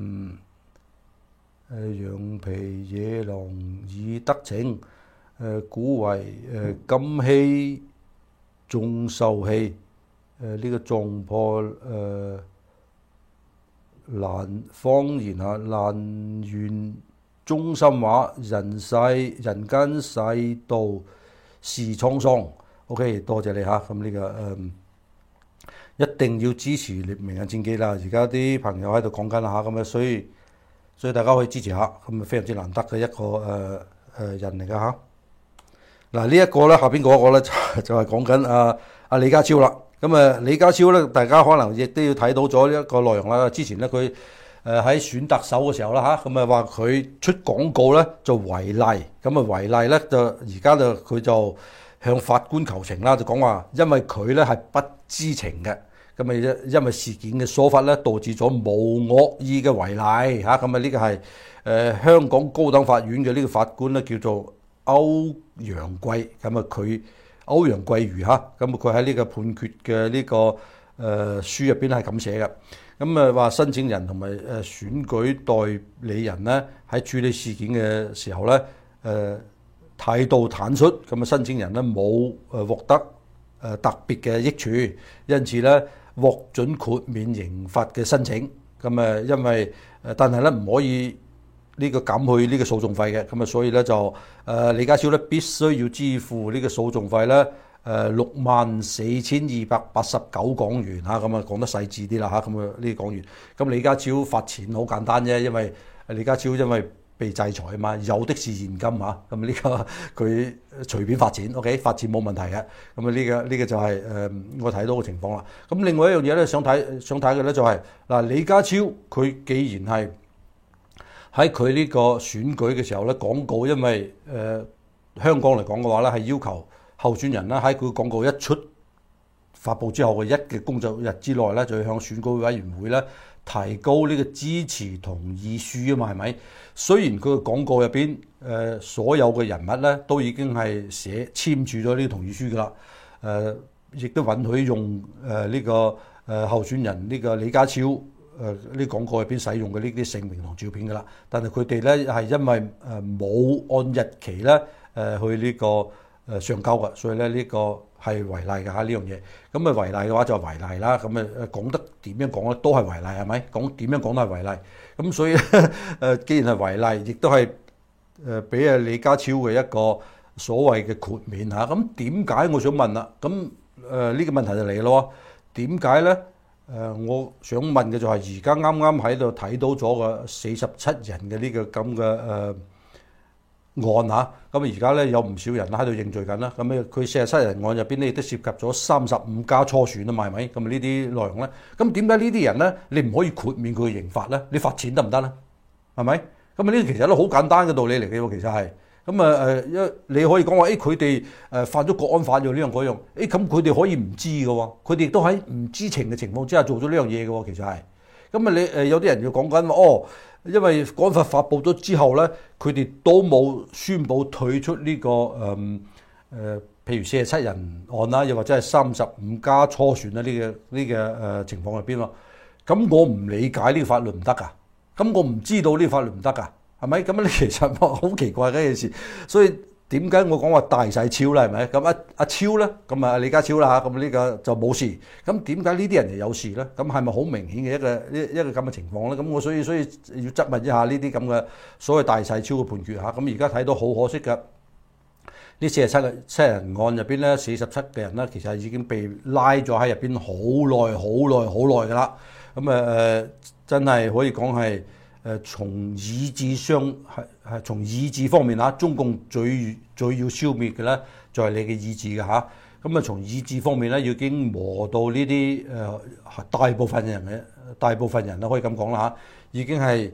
羊皮野狼已得逞，古為金禧仲受氣。呢個撞破方言嚇，蘭園中心話人間世道是滄桑。OK， 多謝你嚇。咁呢個一定要支持《明日戰記》啦！而家啲朋友喺度講緊啦嚇，咁所以大家可以支持下，咁非常之難得嘅一個人嚟㗎嚇。嗱呢一個咧，下邊嗰個咧就係講緊阿李家超啦。咁李家超咧，大家可能亦都要睇到咗呢一個內容啦。之前咧佢喺選特首嘅時候啦嚇，咁話佢出廣告咧就違例，咁違例咧就而家就佢就向法官求情啦，就講話因為佢咧係不知情嘅，咁因為事件嘅疏忽咧導致咗無惡意嘅違例嚇，咁呢個係香港高等法院嘅呢個法官咧叫做歐陽貴，咁佢。歐陽貴如嚇，咁佢喺呢個判決嘅呢個書入邊係咁寫嘅，咁話申請人同埋選舉代理人咧喺處理事件嘅時候咧態度坦率，咁申請人咧冇獲得特別嘅益處，因此咧獲准豁免刑罰嘅申請，咁因為但係咧唔可以呢個減去呢個訴訟費嘅，咁所以咧就李家超咧必須要支付呢個訴訟費咧64,289港元嚇，咁講得細緻啲啦嚇，咁呢個講完，咁李家超罰錢好簡單啫，因為李家超因為被制裁啊嘛，有的是現金嚇，咁呢個佢隨便罰錢 ，OK， 罰錢冇問題嘅，咁呢個就係我睇到嘅情況啦。咁另外一樣嘢咧想睇嘅咧就係嗱，李家超佢既然係喺佢呢個選舉嘅時候咧，廣告因為香港嚟講嘅話咧，係要求候選人咧喺佢廣告一出發布之後嘅1個工作日之內咧，就要向選舉委員會咧提高呢個支持同意書啊嘛，係咪？雖然佢嘅廣告入邊所有嘅人物咧都已經係簽署咗呢個同意書噶啦，亦都允許用呢個候選人呢個李家超呢廣告入邊使用嘅呢啲姓名同照片噶啦，但係佢哋咧係因為冇按日期咧去呢個上交嘅，所以咧呢個係違例嘅嚇呢樣嘢。咁啊違例嘅話就違例啦，咁啊講得點樣講咧都係違例係咪？講點樣講都係違例。咁所以既然係違例，亦都係俾啊李家超嘅一個所謂嘅豁免嚇。咁點解我想問啦？咁呢個問題就嚟咯。點解咧？我想問嘅就係而家啱啱喺度睇到咗個47人嘅呢個咁嘅案嚇，咁而家咧有唔少人喺度認罪緊啦。咁佢47人案入邊咧亦都涉及咗35家初選啊嘛，係咪？咁呢啲內容咧，咁點解呢啲人咧你唔可以豁免佢嘅刑罰咧？你罰錢得唔得咧？係咪？咁呢啲其實都好簡單嘅道理嚟嘅喎，其實係。咁你可以講話，佢哋犯咗國安法呢樣嗰樣，咁佢哋可以唔知嘅喎，佢哋亦都喺唔知情嘅情況之下做咗呢樣嘢嘅喎，其實係。咁你有啲人要講緊話，因為國安法發布咗之後咧，佢哋都冇宣布退出呢個譬如47人案啦，又或者係35家初選啦呢個情況入邊咯。咁我唔理解呢個法律唔得㗎，咁我唔知道呢個法律唔得㗎。係咪咁咧？其實好奇怪嘅一件事，所以點解我講話大細超咧？係咪咁阿超咧？咁啊李家超啦嚇，咁呢個就冇事。咁點解呢啲人就有事咧？咁係咪好明顯嘅一個咁嘅情況咧？咁我所以要質問一下呢啲咁嘅所謂大細超嘅判決嚇。咁而家睇到好可惜嘅，呢47人案入邊咧，47嘅人咧，其實已經被拉咗喺入邊好耐㗎啦。咁真係可以講係。從意志上係從意志方面嚇，中共最要消滅嘅咧，就係你嘅意志嘅嚇。咁從意志方面咧，已經磨到呢啲大部分人啦，可以咁講啦嚇，已經係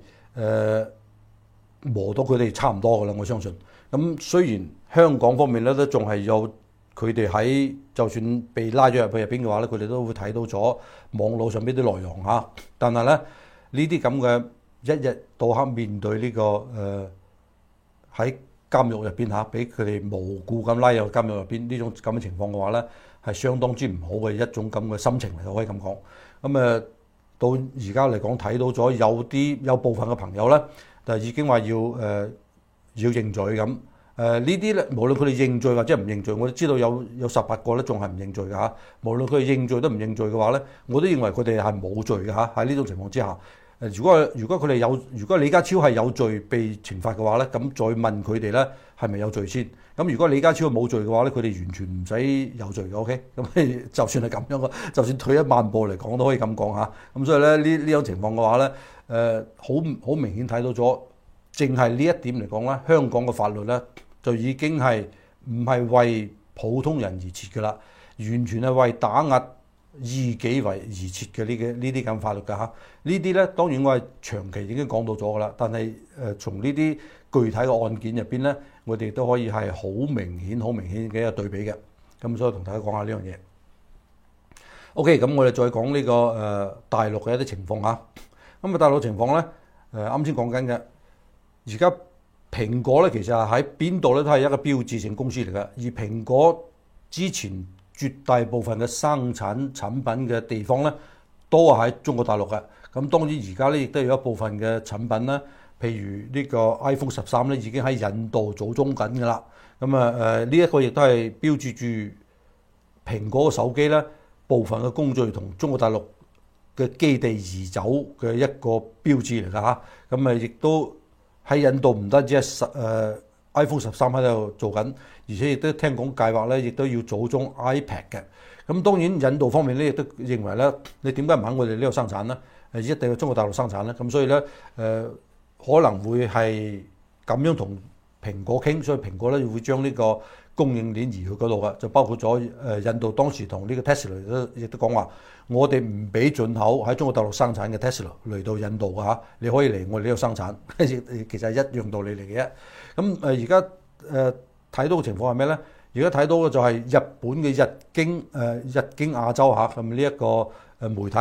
磨到佢哋差唔多嘅啦，我相信。咁雖然香港方面咧都仲係有佢哋喺，就算被拉咗入去入邊嘅話咧，佢哋都會睇到咗網絡上邊啲內容嚇。但係咧呢啲咁嘅。一日到黑面對呢個喺監獄入邊嚇，俾佢哋無故咁拉入監獄入邊呢種咁嘅情況嘅話咧，係相當之唔好嘅一種咁嘅心情嚟，可以咁講。咁到而家嚟講睇到咗有部分嘅朋友咧，就已經話要認罪咁。呢啲咧，無論佢哋認罪或者唔認罪，我都知道有18個咧仲係唔認罪嘅嚇。無論佢哋認罪都唔認罪嘅話咧，我都認為佢哋係冇罪嘅嚇。喺呢種情況之下。如果佢哋如果李家超係有罪被懲罰嘅話咧，咁再問佢哋咧係咪有罪先？咁如果李家超冇罪嘅話咧，佢哋完全唔使有罪嘅 OK。咁就算係咁樣嘅，就算退一萬步嚟講都可以咁講嚇。咁所以咧呢種情況嘅話咧，好明顯睇到咗，淨係呢一點嚟講咧，香港嘅法律咧就已經係唔係為普通人而設嘅啦，完全係為打壓異己為而設嘅呢啲咁法律㗎嚇。呢啲咧當然我係長期已經講到咗㗎啦，但係從呢啲具體嘅案件入邊咧，我哋都可以係好明顯嘅一個對比嘅。咁所以同大家講下呢樣嘢。OK，咁我哋再講呢個大陸嘅一啲情況嚇。咁大陸情況咧，啱先講緊嘅，而家蘋果咧其實喺邊度咧都係一個標誌性公司嚟嘅，而蘋果之前絕大部分嘅生產產品嘅地方咧，都係喺中國大陸嘅。咁當然而家咧亦都有一部分嘅產品咧，譬如呢個 iPhone 13咧已經喺印度組裝緊㗎啦。咁呢一個亦都係標誌住蘋果嘅手機咧部分嘅工序同中國大陸嘅基地移走嘅一個標誌嚟㗎嚇。咁亦都喺印度唔單止係iPhone 13喺度做緊，而且亦都聽講計劃咧，亦都要組裝 iPad 嘅。咁當然印度方面咧，亦都認為咧，你點解唔喺我哋呢度生產咧？一定要中國大陸生產咧。咁所以咧，可能會係咁樣同蘋果傾，所以蘋果咧會將呢個供應鏈移去嗰度嘅，就包括咗印度當時同呢個 Tesla 亦都講話，我哋唔俾進口喺中國大陸生產嘅 Tesla 嚟到印度嘅嚇，你可以嚟我哋呢度生產，其實係一樣道理嚟嘅啫。咁而家睇到嘅情況係咩咧？而家睇到嘅就係日本嘅日經亞洲嚇，咁呢一個媒體咧，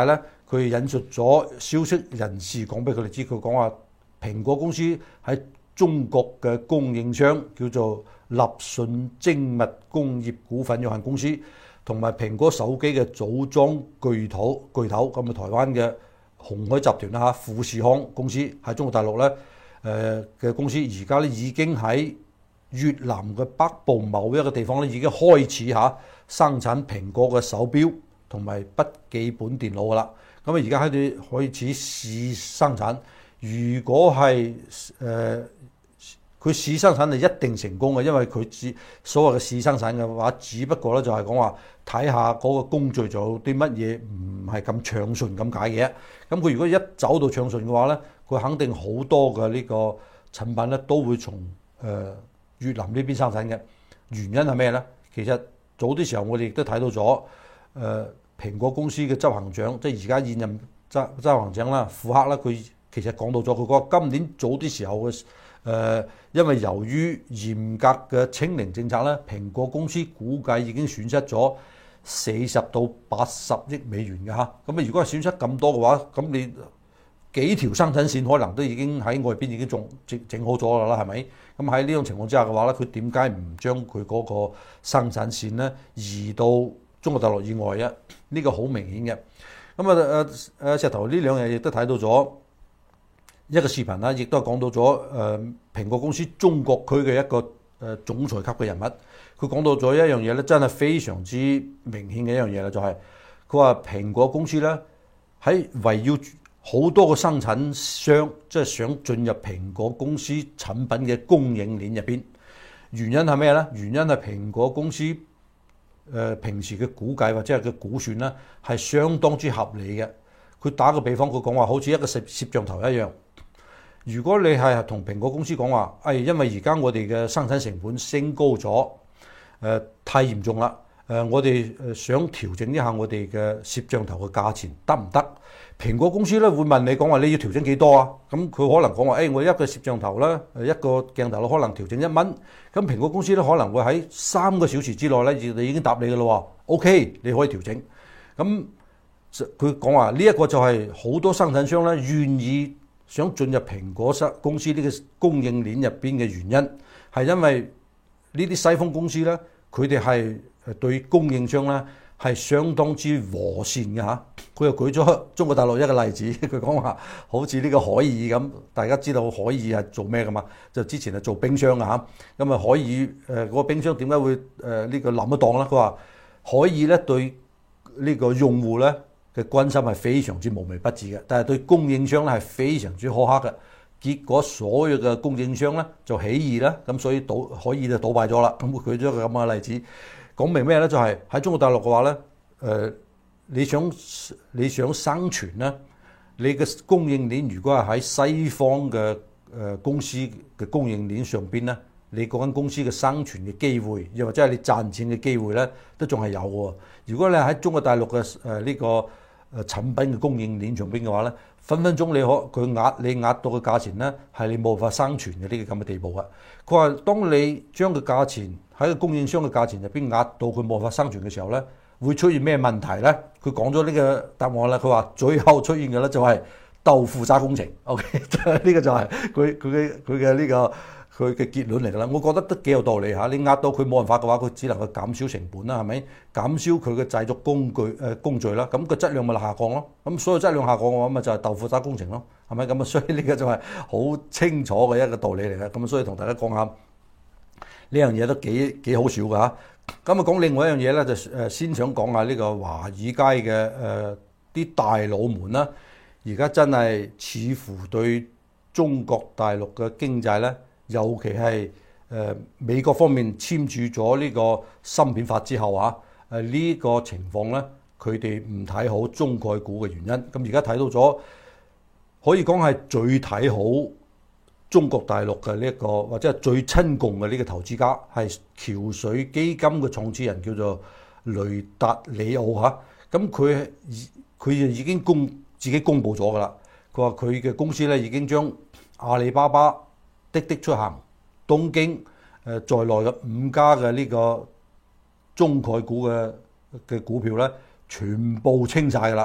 佢引述咗消息人士講俾佢哋知，佢講話蘋果公司喺中國嘅供應商叫做立訊精密工業股份有限公司，同埋蘋果手機嘅組裝巨頭咁啊，台灣嘅鴻海集團啦嚇，富士康公司喺中國大陸咧嘅公司，而家咧已經喺越南嘅北部某一個地方咧已經開始生產蘋果嘅手錶同埋筆記本電腦噶啦。咁啊，而家喺度開始試生產。如果係佢試生產就一定成功嘅，因為佢所謂嘅試生產嘅話，只不過咧就係講話睇下嗰個工序做啲乜嘢唔係咁暢順咁解嘅。咁佢如果一走到暢順嘅話咧，佢肯定好多嘅呢個產品咧都會從越南呢邊生產嘅。原因係咩咧？其實早啲時候我哋亦都睇到咗蘋果公司嘅執行長，即係而家現任執行長啦，庫克啦，佢其實講到咗，佢講今年早啲時候嘅因為由於嚴格嘅清零政策咧，蘋果公司估計已經損失咗40到80億美元嘅嚇。咁啊，如果係損失咁多嘅話，咁你幾條生產線可能都已經喺外邊已經整好咗啦，係咪？咁喺呢種情況之下嘅話咧，佢點解唔將佢嗰個生產線咧移到中國大陸以外啊？呢個好明顯嘅。咁石頭呢兩日亦都睇到咗一個視頻啦，亦都係講到咗蘋果公司中國區嘅一個總裁級嘅人物，佢講到咗一樣嘢咧，真係非常之明顯嘅一樣嘢啦，就係佢話蘋果公司咧喺圍繞好多個生產商，即係想進入蘋果公司產品嘅供應鏈入邊。原因係咩咧？原因係蘋果公司平時嘅估計或者係嘅估算咧係相當之合理嘅。佢打個比方，佢講話好似一個攝像頭一樣。如果你係同蘋果公司講話，因為而家我哋嘅生產成本升高咗，太嚴重啦，我哋想調整一下我哋嘅攝像頭嘅價錢得唔得？蘋果公司咧會問你講話你要調整幾多啊？咁佢可能講話，我一個攝像頭啦，一個鏡頭可能調整1蚊。咁蘋果公司咧可能會喺3個小時之內咧，已經答你嘅咯喎。OK，你可以調整。咁佢講話呢一個就係好多生產商咧願意想進入蘋果公司呢個供應鏈入邊嘅原因，係因為呢啲西方公司咧，佢哋係對供應商咧係相當之和善嘅嚇。佢又舉咗中國大陸一個例子，佢講話好似呢個海爾咁，大家知道海爾係做咩㗎嘛？就之前係做冰箱嘅嚇。咁啊海爾嗰個冰箱點解會呢個冧一檔咧？佢話海爾咧對呢個用戶咧嘅關心係非常之無微不至嘅，但係對供應商咧係非常之苛刻嘅。結果所有嘅供應商咧就起義啦，咁所以海爾就倒閉咗啦。咁佢舉咗個咁嘅例子，講明咩咧？就係喺中國大陸嘅話咧，你想生存咧，你嘅供應鏈如果係喺西方嘅公司嘅供應鏈上邊咧，你嗰間公司嘅生存嘅機會，又或者係你賺錢嘅機會咧，都仲係有喎。如果你喺中國大陸嘅呢個產品嘅供應鏈上邊嘅話咧，分分鐘你壓到嘅價錢咧，係你冇法生存嘅呢個咁嘅地步啊！佢話當你將個價錢喺個供應商嘅價錢入邊壓到佢冇法生存嘅時候咧，會出現咩問題咧？佢講咗呢個答案啦。佢話最後出現嘅咧就係豆腐渣工程。OK， 呢個就係佢嘅呢個佢嘅結論嚟㗎啦。我覺得都幾有道理嚇。你壓到佢冇辦法嘅話，佢只能夠減少成本啦，係咪？減少佢嘅製作工序啦，咁個質量咪下降咯。咁所有質量下降嘅話，咪就係豆腐渣工程咯，係咪咁啊？所以呢個就係好清楚嘅一個道理嚟嘅。咁所以同大家講下呢樣嘢都幾好笑㗎嚇。咁啊講另外一樣嘢咧，就先想講下呢個華爾街嘅啲大佬們啦，而家真係似乎對中國大陸嘅經濟咧，尤其係美國方面簽署咗呢個芯片法之後呢個情況咧，佢哋唔睇好中概股嘅原因。咁而家睇到咗，可以講係最睇好中國大陸嘅呢一個，或者係最親共嘅呢個投資家，係橋水基金嘅創始人叫做雷達里奧嚇。咁佢已經自己公佈咗㗎啦。佢話佢嘅公司咧已經將阿里巴巴、滴滴出行、東京在內嘅5家嘅呢個中概股嘅股票咧，全部清晒㗎啦。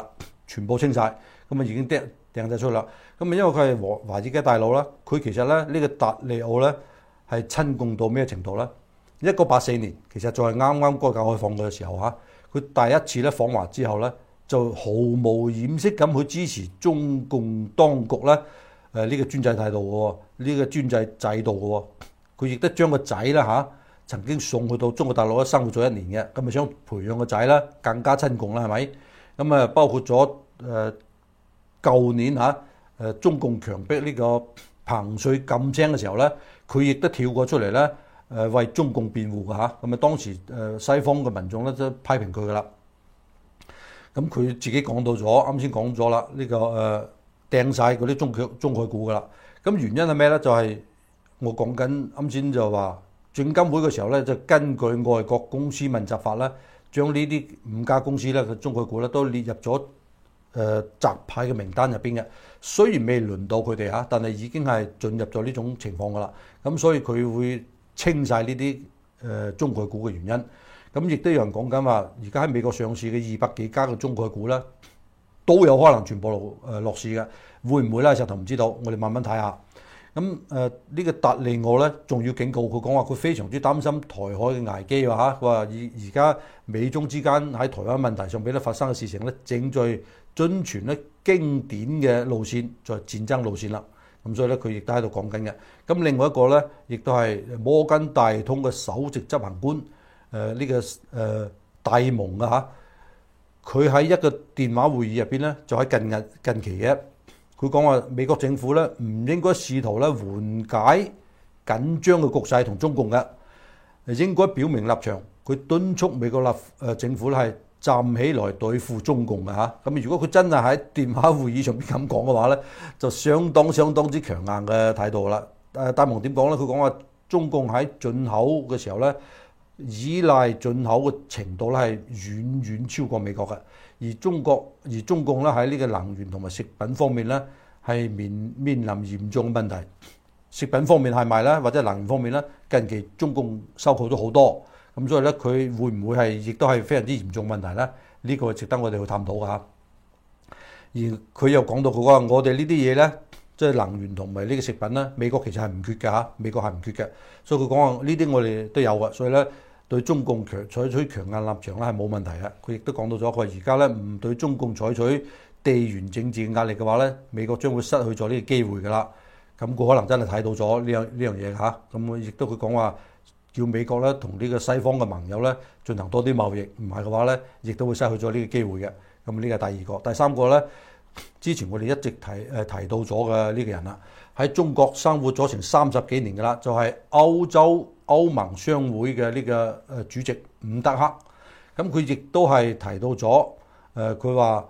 全部清晒，咁啊已經掟晒出啦。咁啊因為佢係華爾街大佬啦，佢其實咧呢個達利奧咧係親共到咩程度咧？1984年其實就係啱啱改革開放嘅時候嚇，佢第一次咧訪華之後咧，就毫無掩飾咁去支持中共當局咧呢個專制態度嘅喎，呢個專制制度嘅喎。佢亦都將個仔啦嚇曾經送去到中國大陸咧生活咗1年嘅，咁啊想培養個仔啦更加親共啦，係咪？咁啊包括咗舊年中共強迫呢個彭帥禁青嘅時候咧，佢亦都跳過出嚟咧為中共辯護嘅嚇。咁啊當時西方嘅民眾咧都批評佢噶啦。咁佢自己講到咗，啱先講咗啦，呢個掟晒嗰啲中概股噶啦。咁原因係咩咧？就係我講緊啱先就話證監會嘅時候咧，就根據外國公司問責法咧，將呢啲5家公司咧嘅中概股咧都列入咗摘牌嘅名單入邊嘅。雖然未輪到佢哋嚇，但係已經係進入咗呢種情況噶啦。咁所以佢會清晒呢啲中概股嘅原因。咁亦都有人講緊話，而家喺美國上市嘅200幾家嘅中概股咧，都有可能全部落市嘅。會唔會咧？實頭唔知道，我哋慢慢睇下。咁呢個達利奧咧，仲要警告佢講話，佢非常之擔心台海嘅危機喎嚇。佢話而家美中之間喺台灣問題上邊咧發生嘅事情咧，正在遵循咧經典嘅路線，就係戰爭路線啦。咁所以咧，佢亦都喺度講緊嘅。咁另外一個咧，亦都係摩根大通嘅首席執行官呢個戴蒙啊嚇，佢喺一個電話會議入邊咧，就喺近期嘅。佢講話美國政府咧唔應該試圖咧緩解緊張嘅局勢同中共嘅，應該表明立場。佢敦促美國政府咧係站起來對付中共嘅嚇。咁如果佢真係喺電話會議上邊咁講嘅話咧，就相當之強硬嘅態度啦。戴蒙點講咧？佢講話中共喺進口嘅時候咧，依賴進口嘅程度咧係遠超過美國嘅。而中共咧喺呢個能源同埋食品方面咧係面臨嚴重嘅問題。食品方面係咪咧，或者能源方面咧，近期中共收購咗好多，咁所以咧佢會唔會係亦都係非常之嚴重問題咧？呢個值得我哋去探討㗎嚇。而佢又講到佢話我哋呢啲嘢咧，即係能源同埋呢個食品咧，美國其實係唔缺㗎嚇，美國係唔缺嘅。所以佢講話呢啲我哋都有㗎，所以咧。對中共採取強硬立場咧係冇問題嘅。佢亦都講到咗，佢話而家咧唔對中共採取地緣政治嘅壓力嘅話咧，美國將會失去咗呢個機會㗎啦。咁佢可能真係睇到咗呢樣嘢嚇。咁亦都佢講話叫美國咧同呢個西方嘅盟友咧進行多啲貿易，唔係嘅話咧，亦都會失去咗呢個機會嘅。咁呢個係第二個，第三個咧，之前我哋一直提到咗嘅呢個人啦，喺中國生活咗成30幾年㗎啦，就係歐盟商會嘅呢個主席伍德克。咁佢亦都係提到咗，佢話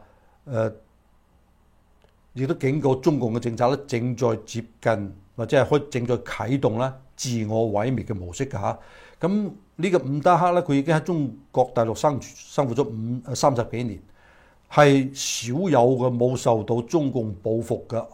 亦都警告中共嘅政策咧正在接近或者係正在啟動咧自我毀滅嘅模式㗎嚇。咁呢個伍德克咧，佢已經喺中國大陸生活咗30幾年，係少有嘅冇受到中共報復嘅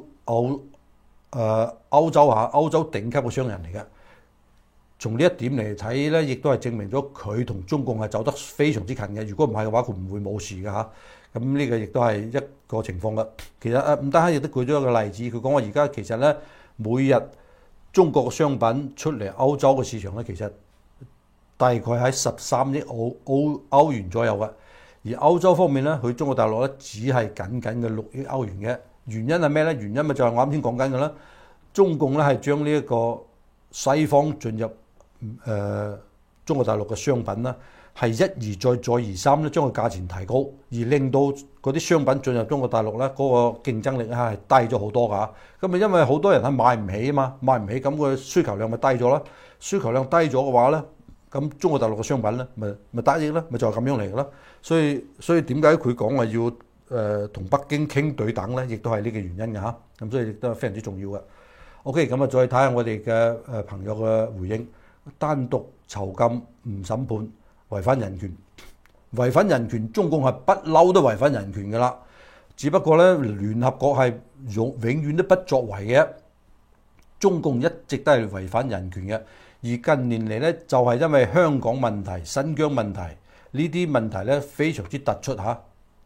歐洲頂級嘅商人嚟嘅。從呢一點嚟睇咧，亦都係證明咗佢同中共係走得非常之近嘅。如果唔係嘅話，佢唔會冇事嘅嚇。咁呢個亦都係一個情況嘅。其實伍德克亦都舉咗一個例子，佢講話而家其實咧每日中國嘅商品出嚟歐洲嘅市場咧，其實大概喺13億歐元左右嘅。而歐洲方面咧，佢中國大陸咧只係僅嘅6億歐元嘅。原因係咩咧？原因咪就係我啱先講緊嘅啦。中共咧係將呢一個西方進入中國大陸嘅商品啦，係一而再而三咧將個價錢提高，而令到嗰啲商品進入中國大陸咧嗰個競爭力咧係低咗好多㗎。咁啊，因為好多人係買唔起啊嘛，買唔起咁個需求量咪低咗啦。需求量低咗嘅話咧，咁中國大陸嘅商品咧咪得益啦，咪就係咁樣嚟㗎啦。所以點解佢講話要同北京傾對等咧，亦都係呢個原因㗎嚇。咁所以亦都係非常之重要嘅。OK， 咁啊再睇下我哋嘅朋友嘅回應。單獨囚禁唔審判，違反人權。違反人權，中共係不嬲都違反人權㗎啦。只不過咧，聯合國係永遠都不作為嘅。中共一直都係違反人權嘅。而近年嚟咧，就係因為香港問題、新疆問題呢啲問題咧非常之突出嚇。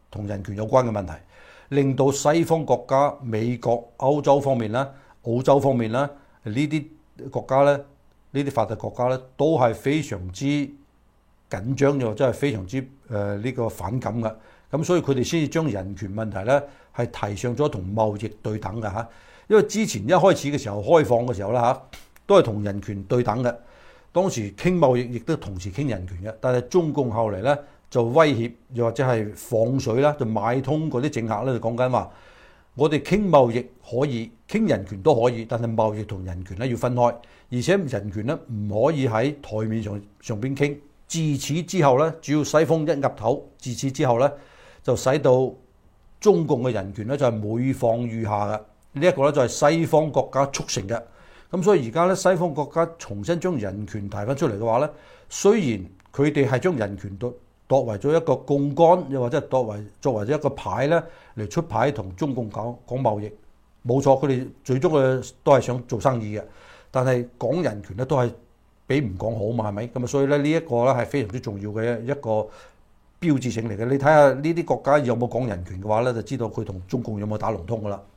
同人權有關嘅問題，令到西方國家、美國、歐洲方面啦、澳洲方面啦呢啲國家咧，呢啲發達國家咧都係非常之緊張，又或者係非常之呢個反感嘅。咁所以佢哋先至將人權問題咧係提上咗同貿易對等嘅嚇。因為之前一開始嘅時候開放嘅時候啦嚇，都係同人權對等嘅。當時傾貿易亦都同時傾人權嘅，但係中共後嚟咧就威脅又或者係放水啦，就買通嗰啲政客咧就講緊話，我哋傾貿易可以，傾人權都可以，但係貿易同人權咧要分開，而且人權咧唔可以喺台面上邊傾。自此之後咧，只要西方一岌頭，自此之後咧就使到中共嘅人權咧就係每況愈下嘅。呢一個咧就係西方國家促成嘅。咁所以而家咧西方國家重新將人權提翻出嚟嘅話咧，雖然佢哋係將人權作為咗一個槓桿，又或者係作為咗一個牌咧嚟出牌同中共講貿易，冇錯，佢哋最終嘅都係想做生意嘅。但係講人權咧都係比唔講好嘛，係咪？咁啊，所以咧呢一個咧係非常之重要嘅一個標誌性嚟嘅。你睇下呢啲國家有冇講人權嘅話咧，就知道佢同中共有冇打龍通噶啦。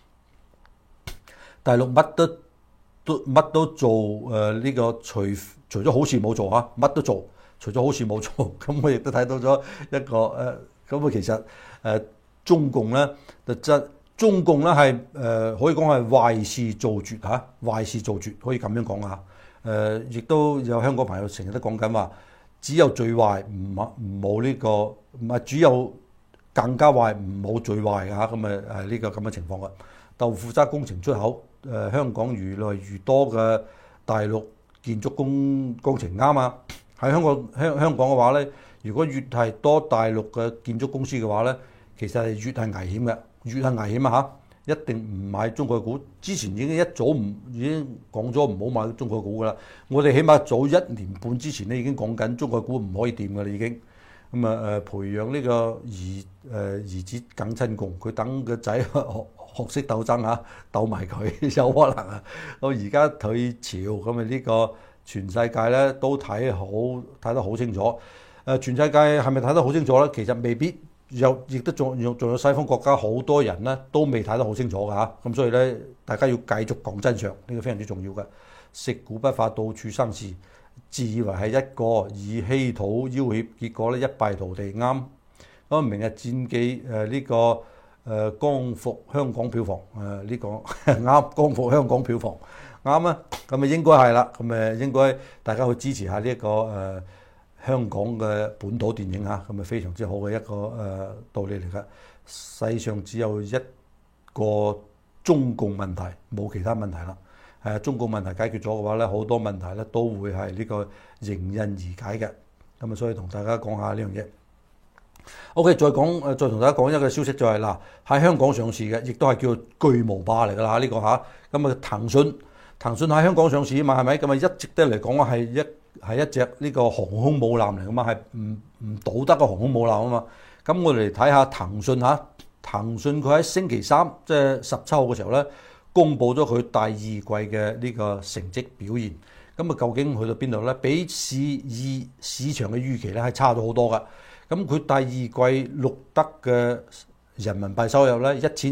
大陸乜都做呢個除咗好事冇做嚇，乜都做，除咗好事冇做。咁我亦都睇到咗一個咁其實中共咧中共咧係可以講係壞事做絕嚇，壞事做絕可以咁樣講嚇。亦都有香港朋友成日都講緊話，只有最壞唔冇呢個，唔係只有更加壞唔冇最壞嚇。咁呢個咁嘅情況嘅豆腐渣工程出口。香港越來越多嘅大陸建築工程啱啊！喺香港嘅話咧，如果越係多大陸嘅建築公司嘅話咧，其實係越係危險嘅，越係危險啊嚇！一定唔買中國股。之前已經講咗唔好買中國股噶啦。我哋起碼早1年半之前咧已經講緊中國股唔可以掂噶啦已經。咁培養呢個兒子更親共，佢等個仔學識鬥爭嚇，鬥埋佢有可能啊！到而家退潮咁呢個全世界咧都睇得好清楚。全世界係咪睇得好清楚咧？其實未必，亦都仲有西方國家好多人咧都未睇得好清楚㗎嚇。咁所以咧，大家要繼續講真相，呢個非常之重要嘅。食古不化，到處生事，自以為係一個，以稀土要挾，結果咧一敗塗地。啱咁明日戰記呢個。光復香港票房呢個啱，光復香港票房啱啊！咁應該係啦，咁應該大家去支持下呢一個香港嘅本土電影嚇，咁非常之好嘅一個道理嚟㗎。世上只有一個中共問題，冇其他問題啦。中共問題解決咗嘅話咧，好多問題咧都會係呢個迎刃而解嘅。咁所以同大家講下呢樣嘢。OK， 再同大家講一個消息就係喺香港上市嘅，亦都係叫做巨無霸嚟㗎啦呢個嚇。咁騰訊喺香港上市啊嘛，係咪？咁一直都嚟講係一隻呢個航空母艦嚟㗎嘛，係唔道德嘅航空母艦啊嘛。咁我哋嚟睇下騰訊嚇，騰訊佢喺星期三即係17號嘅時候咧，公佈咗佢第二季嘅呢個成績表現。咁究竟去到邊度咧？比市場嘅預期咧係差咗好多㗎。咁佢第二季錄得嘅人民幣收入咧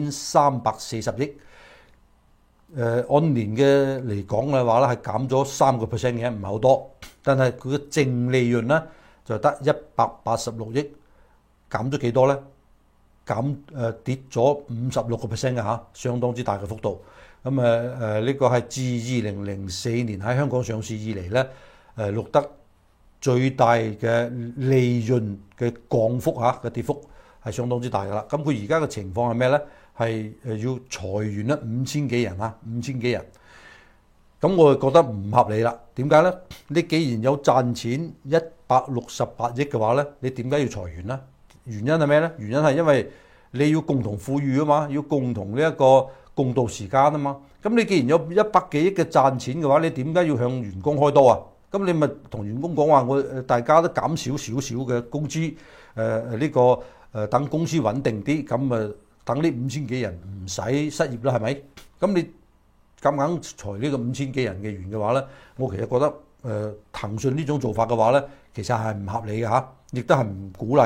1340億，按年嘅嚟講嘅話咧係減咗3%嘅，唔係好多。但係佢嘅淨利潤咧就得186億，減咗幾多咧？跌咗56%嘅嚇，相當之大嘅幅度。咁呢個係自2004年喺香港上市以嚟咧錄得最大嘅利潤嘅降幅嚇嘅跌幅係相當之大㗎啦。咁佢而家嘅情況係咩咧？係要裁員咧5000幾人嚇，5000幾人。咁我就覺得唔合理啦。點解咧？你既然有賺錢168億嘅話咧，你點解要裁員咧？原因係咩咧？原因係因為你要共同富裕啊嘛，要共同呢一個共度時間啊嘛。咁你既然有100幾億嘅賺錢嘅話，你點解要向員工開刀啊？咁你咪同員工講話，大家都減少嘅工資，等公司穩定啲，咁等呢5000幾人唔使失業啦，係咪？咁你咁硬裁呢個5000幾人嘅員嘅話咧，我其實覺得騰訊呢種做法嘅話咧，其實係唔合理嘅嚇，亦都係唔鼓勵嘅。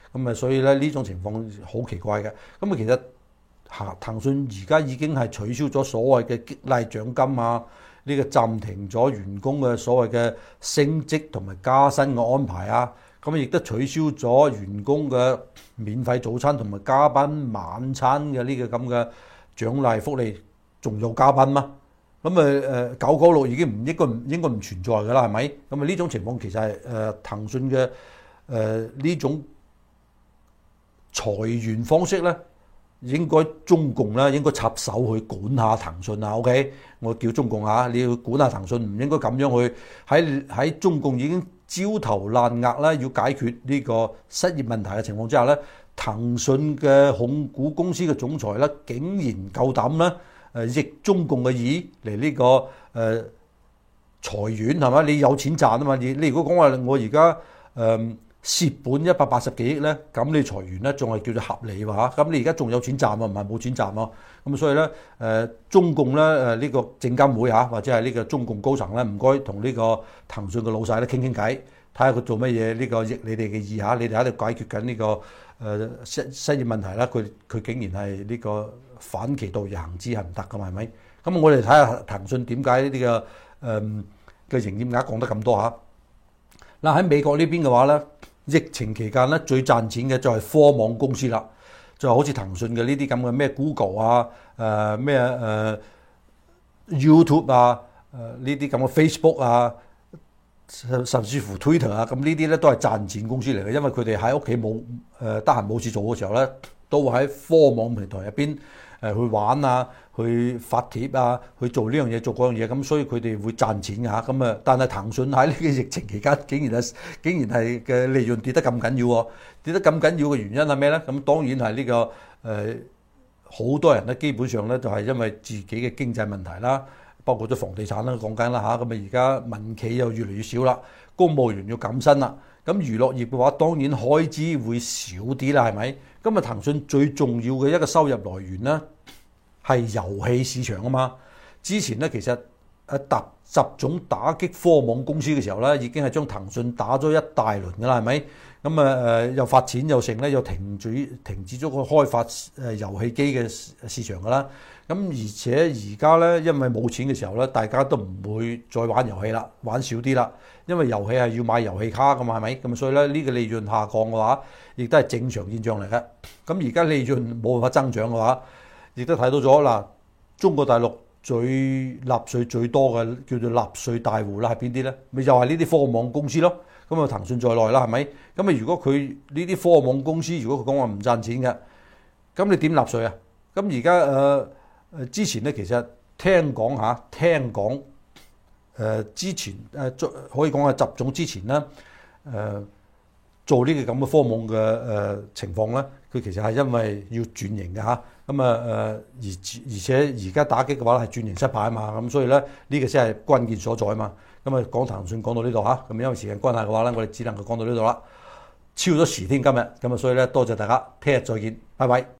咁所以咧呢種情況好奇怪嘅。咁其實騰訊而家已經係取消咗所謂嘅激勵獎金啊，呢個暫停咗員工嘅所謂嘅升職同埋加薪嘅安排啊，咁亦都取消咗員工嘅免費早餐同埋加班晚餐嘅呢個咁嘅獎勵福利，仲有加班嗎？咁996已經應該唔存在㗎啦，係咪？咁呢種情況其實係騰訊嘅呢種裁員方式咧，應該中共咧應該插手去管下騰訊啊 ，OK？ 我叫中共嚇，你要管下騰訊，唔應該咁樣去喺中共已經焦頭爛額啦，要解決呢個失業問題嘅情況之下咧，騰訊嘅控股公司嘅總裁咧，竟然夠膽咧逆中共嘅意嚟呢個裁員係嘛？你有錢賺啊嘛？你如果講話我而家蝕本180幾億咧，咁你裁員咧仲係叫做合理喎嚇。咁你而家仲有錢賺啊，唔係冇錢賺咯。咁所以咧中共咧呢個證監會嚇，或者係呢個中共高層咧，唔該同呢個騰訊嘅老細咧傾傾偈，睇下佢做乜嘢呢個逆你哋嘅意嚇。你哋喺度解決緊呢個失業問題啦，佢竟然係呢個反其道而行之係唔得㗎嘛，係咪？咁我哋睇下騰訊點解呢個嘅營業額降得咁多嚇？嗱，喺美國呢邊嘅話咧，疫情期間咧最賺錢嘅就係科網公司啦，就好似騰訊嘅呢啲咁嘅咩 Google 啊、咩YouTube 啊、呢啲咁嘅 Facebook 啊，甚至乎 Twitter 啊，咁呢啲咧都係賺錢公司嚟嘅，因為佢哋喺屋企冇得閒冇事做嘅時候咧，都會喺科網平台入邊去玩啊，去發帖啊，去做呢樣嘢做嗰樣嘢，咁所以佢哋會賺錢㗎。咁但係騰訊喺呢個疫情期間竟然係嘅利潤跌得咁緊要喎，跌得咁緊要嘅原因係咩咧？咁當然係呢個好多人咧，基本上咧就係因為自己嘅經濟問題啦，包括咗房地產啦講緊啦嚇，咁而家民企又越嚟越少啦，公務員要減薪啦，咁娛樂業嘅話當然開支會少啲啦，係咪？咁騰訊最重要嘅一個收入來源咧係遊戲市場啊嘛。之前咧其實習總打擊科網公司嘅時候咧，已經係將騰訊打咗一大輪㗎啦，係咪？咁又發錢又成咧，又停止咗個開發遊戲機嘅市場㗎啦。咁而且而家咧，因為冇錢嘅時候咧，大家都唔會再玩遊戲啦，玩少啲啦。因為遊戲係要買遊戲卡㗎嘛，係咪？咁所以咧呢個利潤下降嘅話，亦都係正常現象嚟嘅。咁而家利潤冇辦法增長嘅話，亦都睇到咗嗱，中國大陸納稅最多嘅叫做納稅大戶啦，係邊啲咧？咪又係呢啲科網公司咯。咁騰訊在內啦，係咪？咁如果佢呢啲科網公司，如果佢講話唔賺錢嘅，咁你點納稅啊？咁而家之前咧，其實聽講之前可以講係習總之前咧做呢個咁嘅科網嘅情況咧，佢其實係因為要轉型嘅嚇。而且而家打擊嘅話係轉型失敗啊嘛，咁所以咧呢個先係關鍵所在啊嘛。講騰訊講到呢度嚇，咁因為時間關係嘅話咧，我哋只能夠講到呢度啦，超咗時添今日，所以咧多謝大家，聽日再見，拜拜。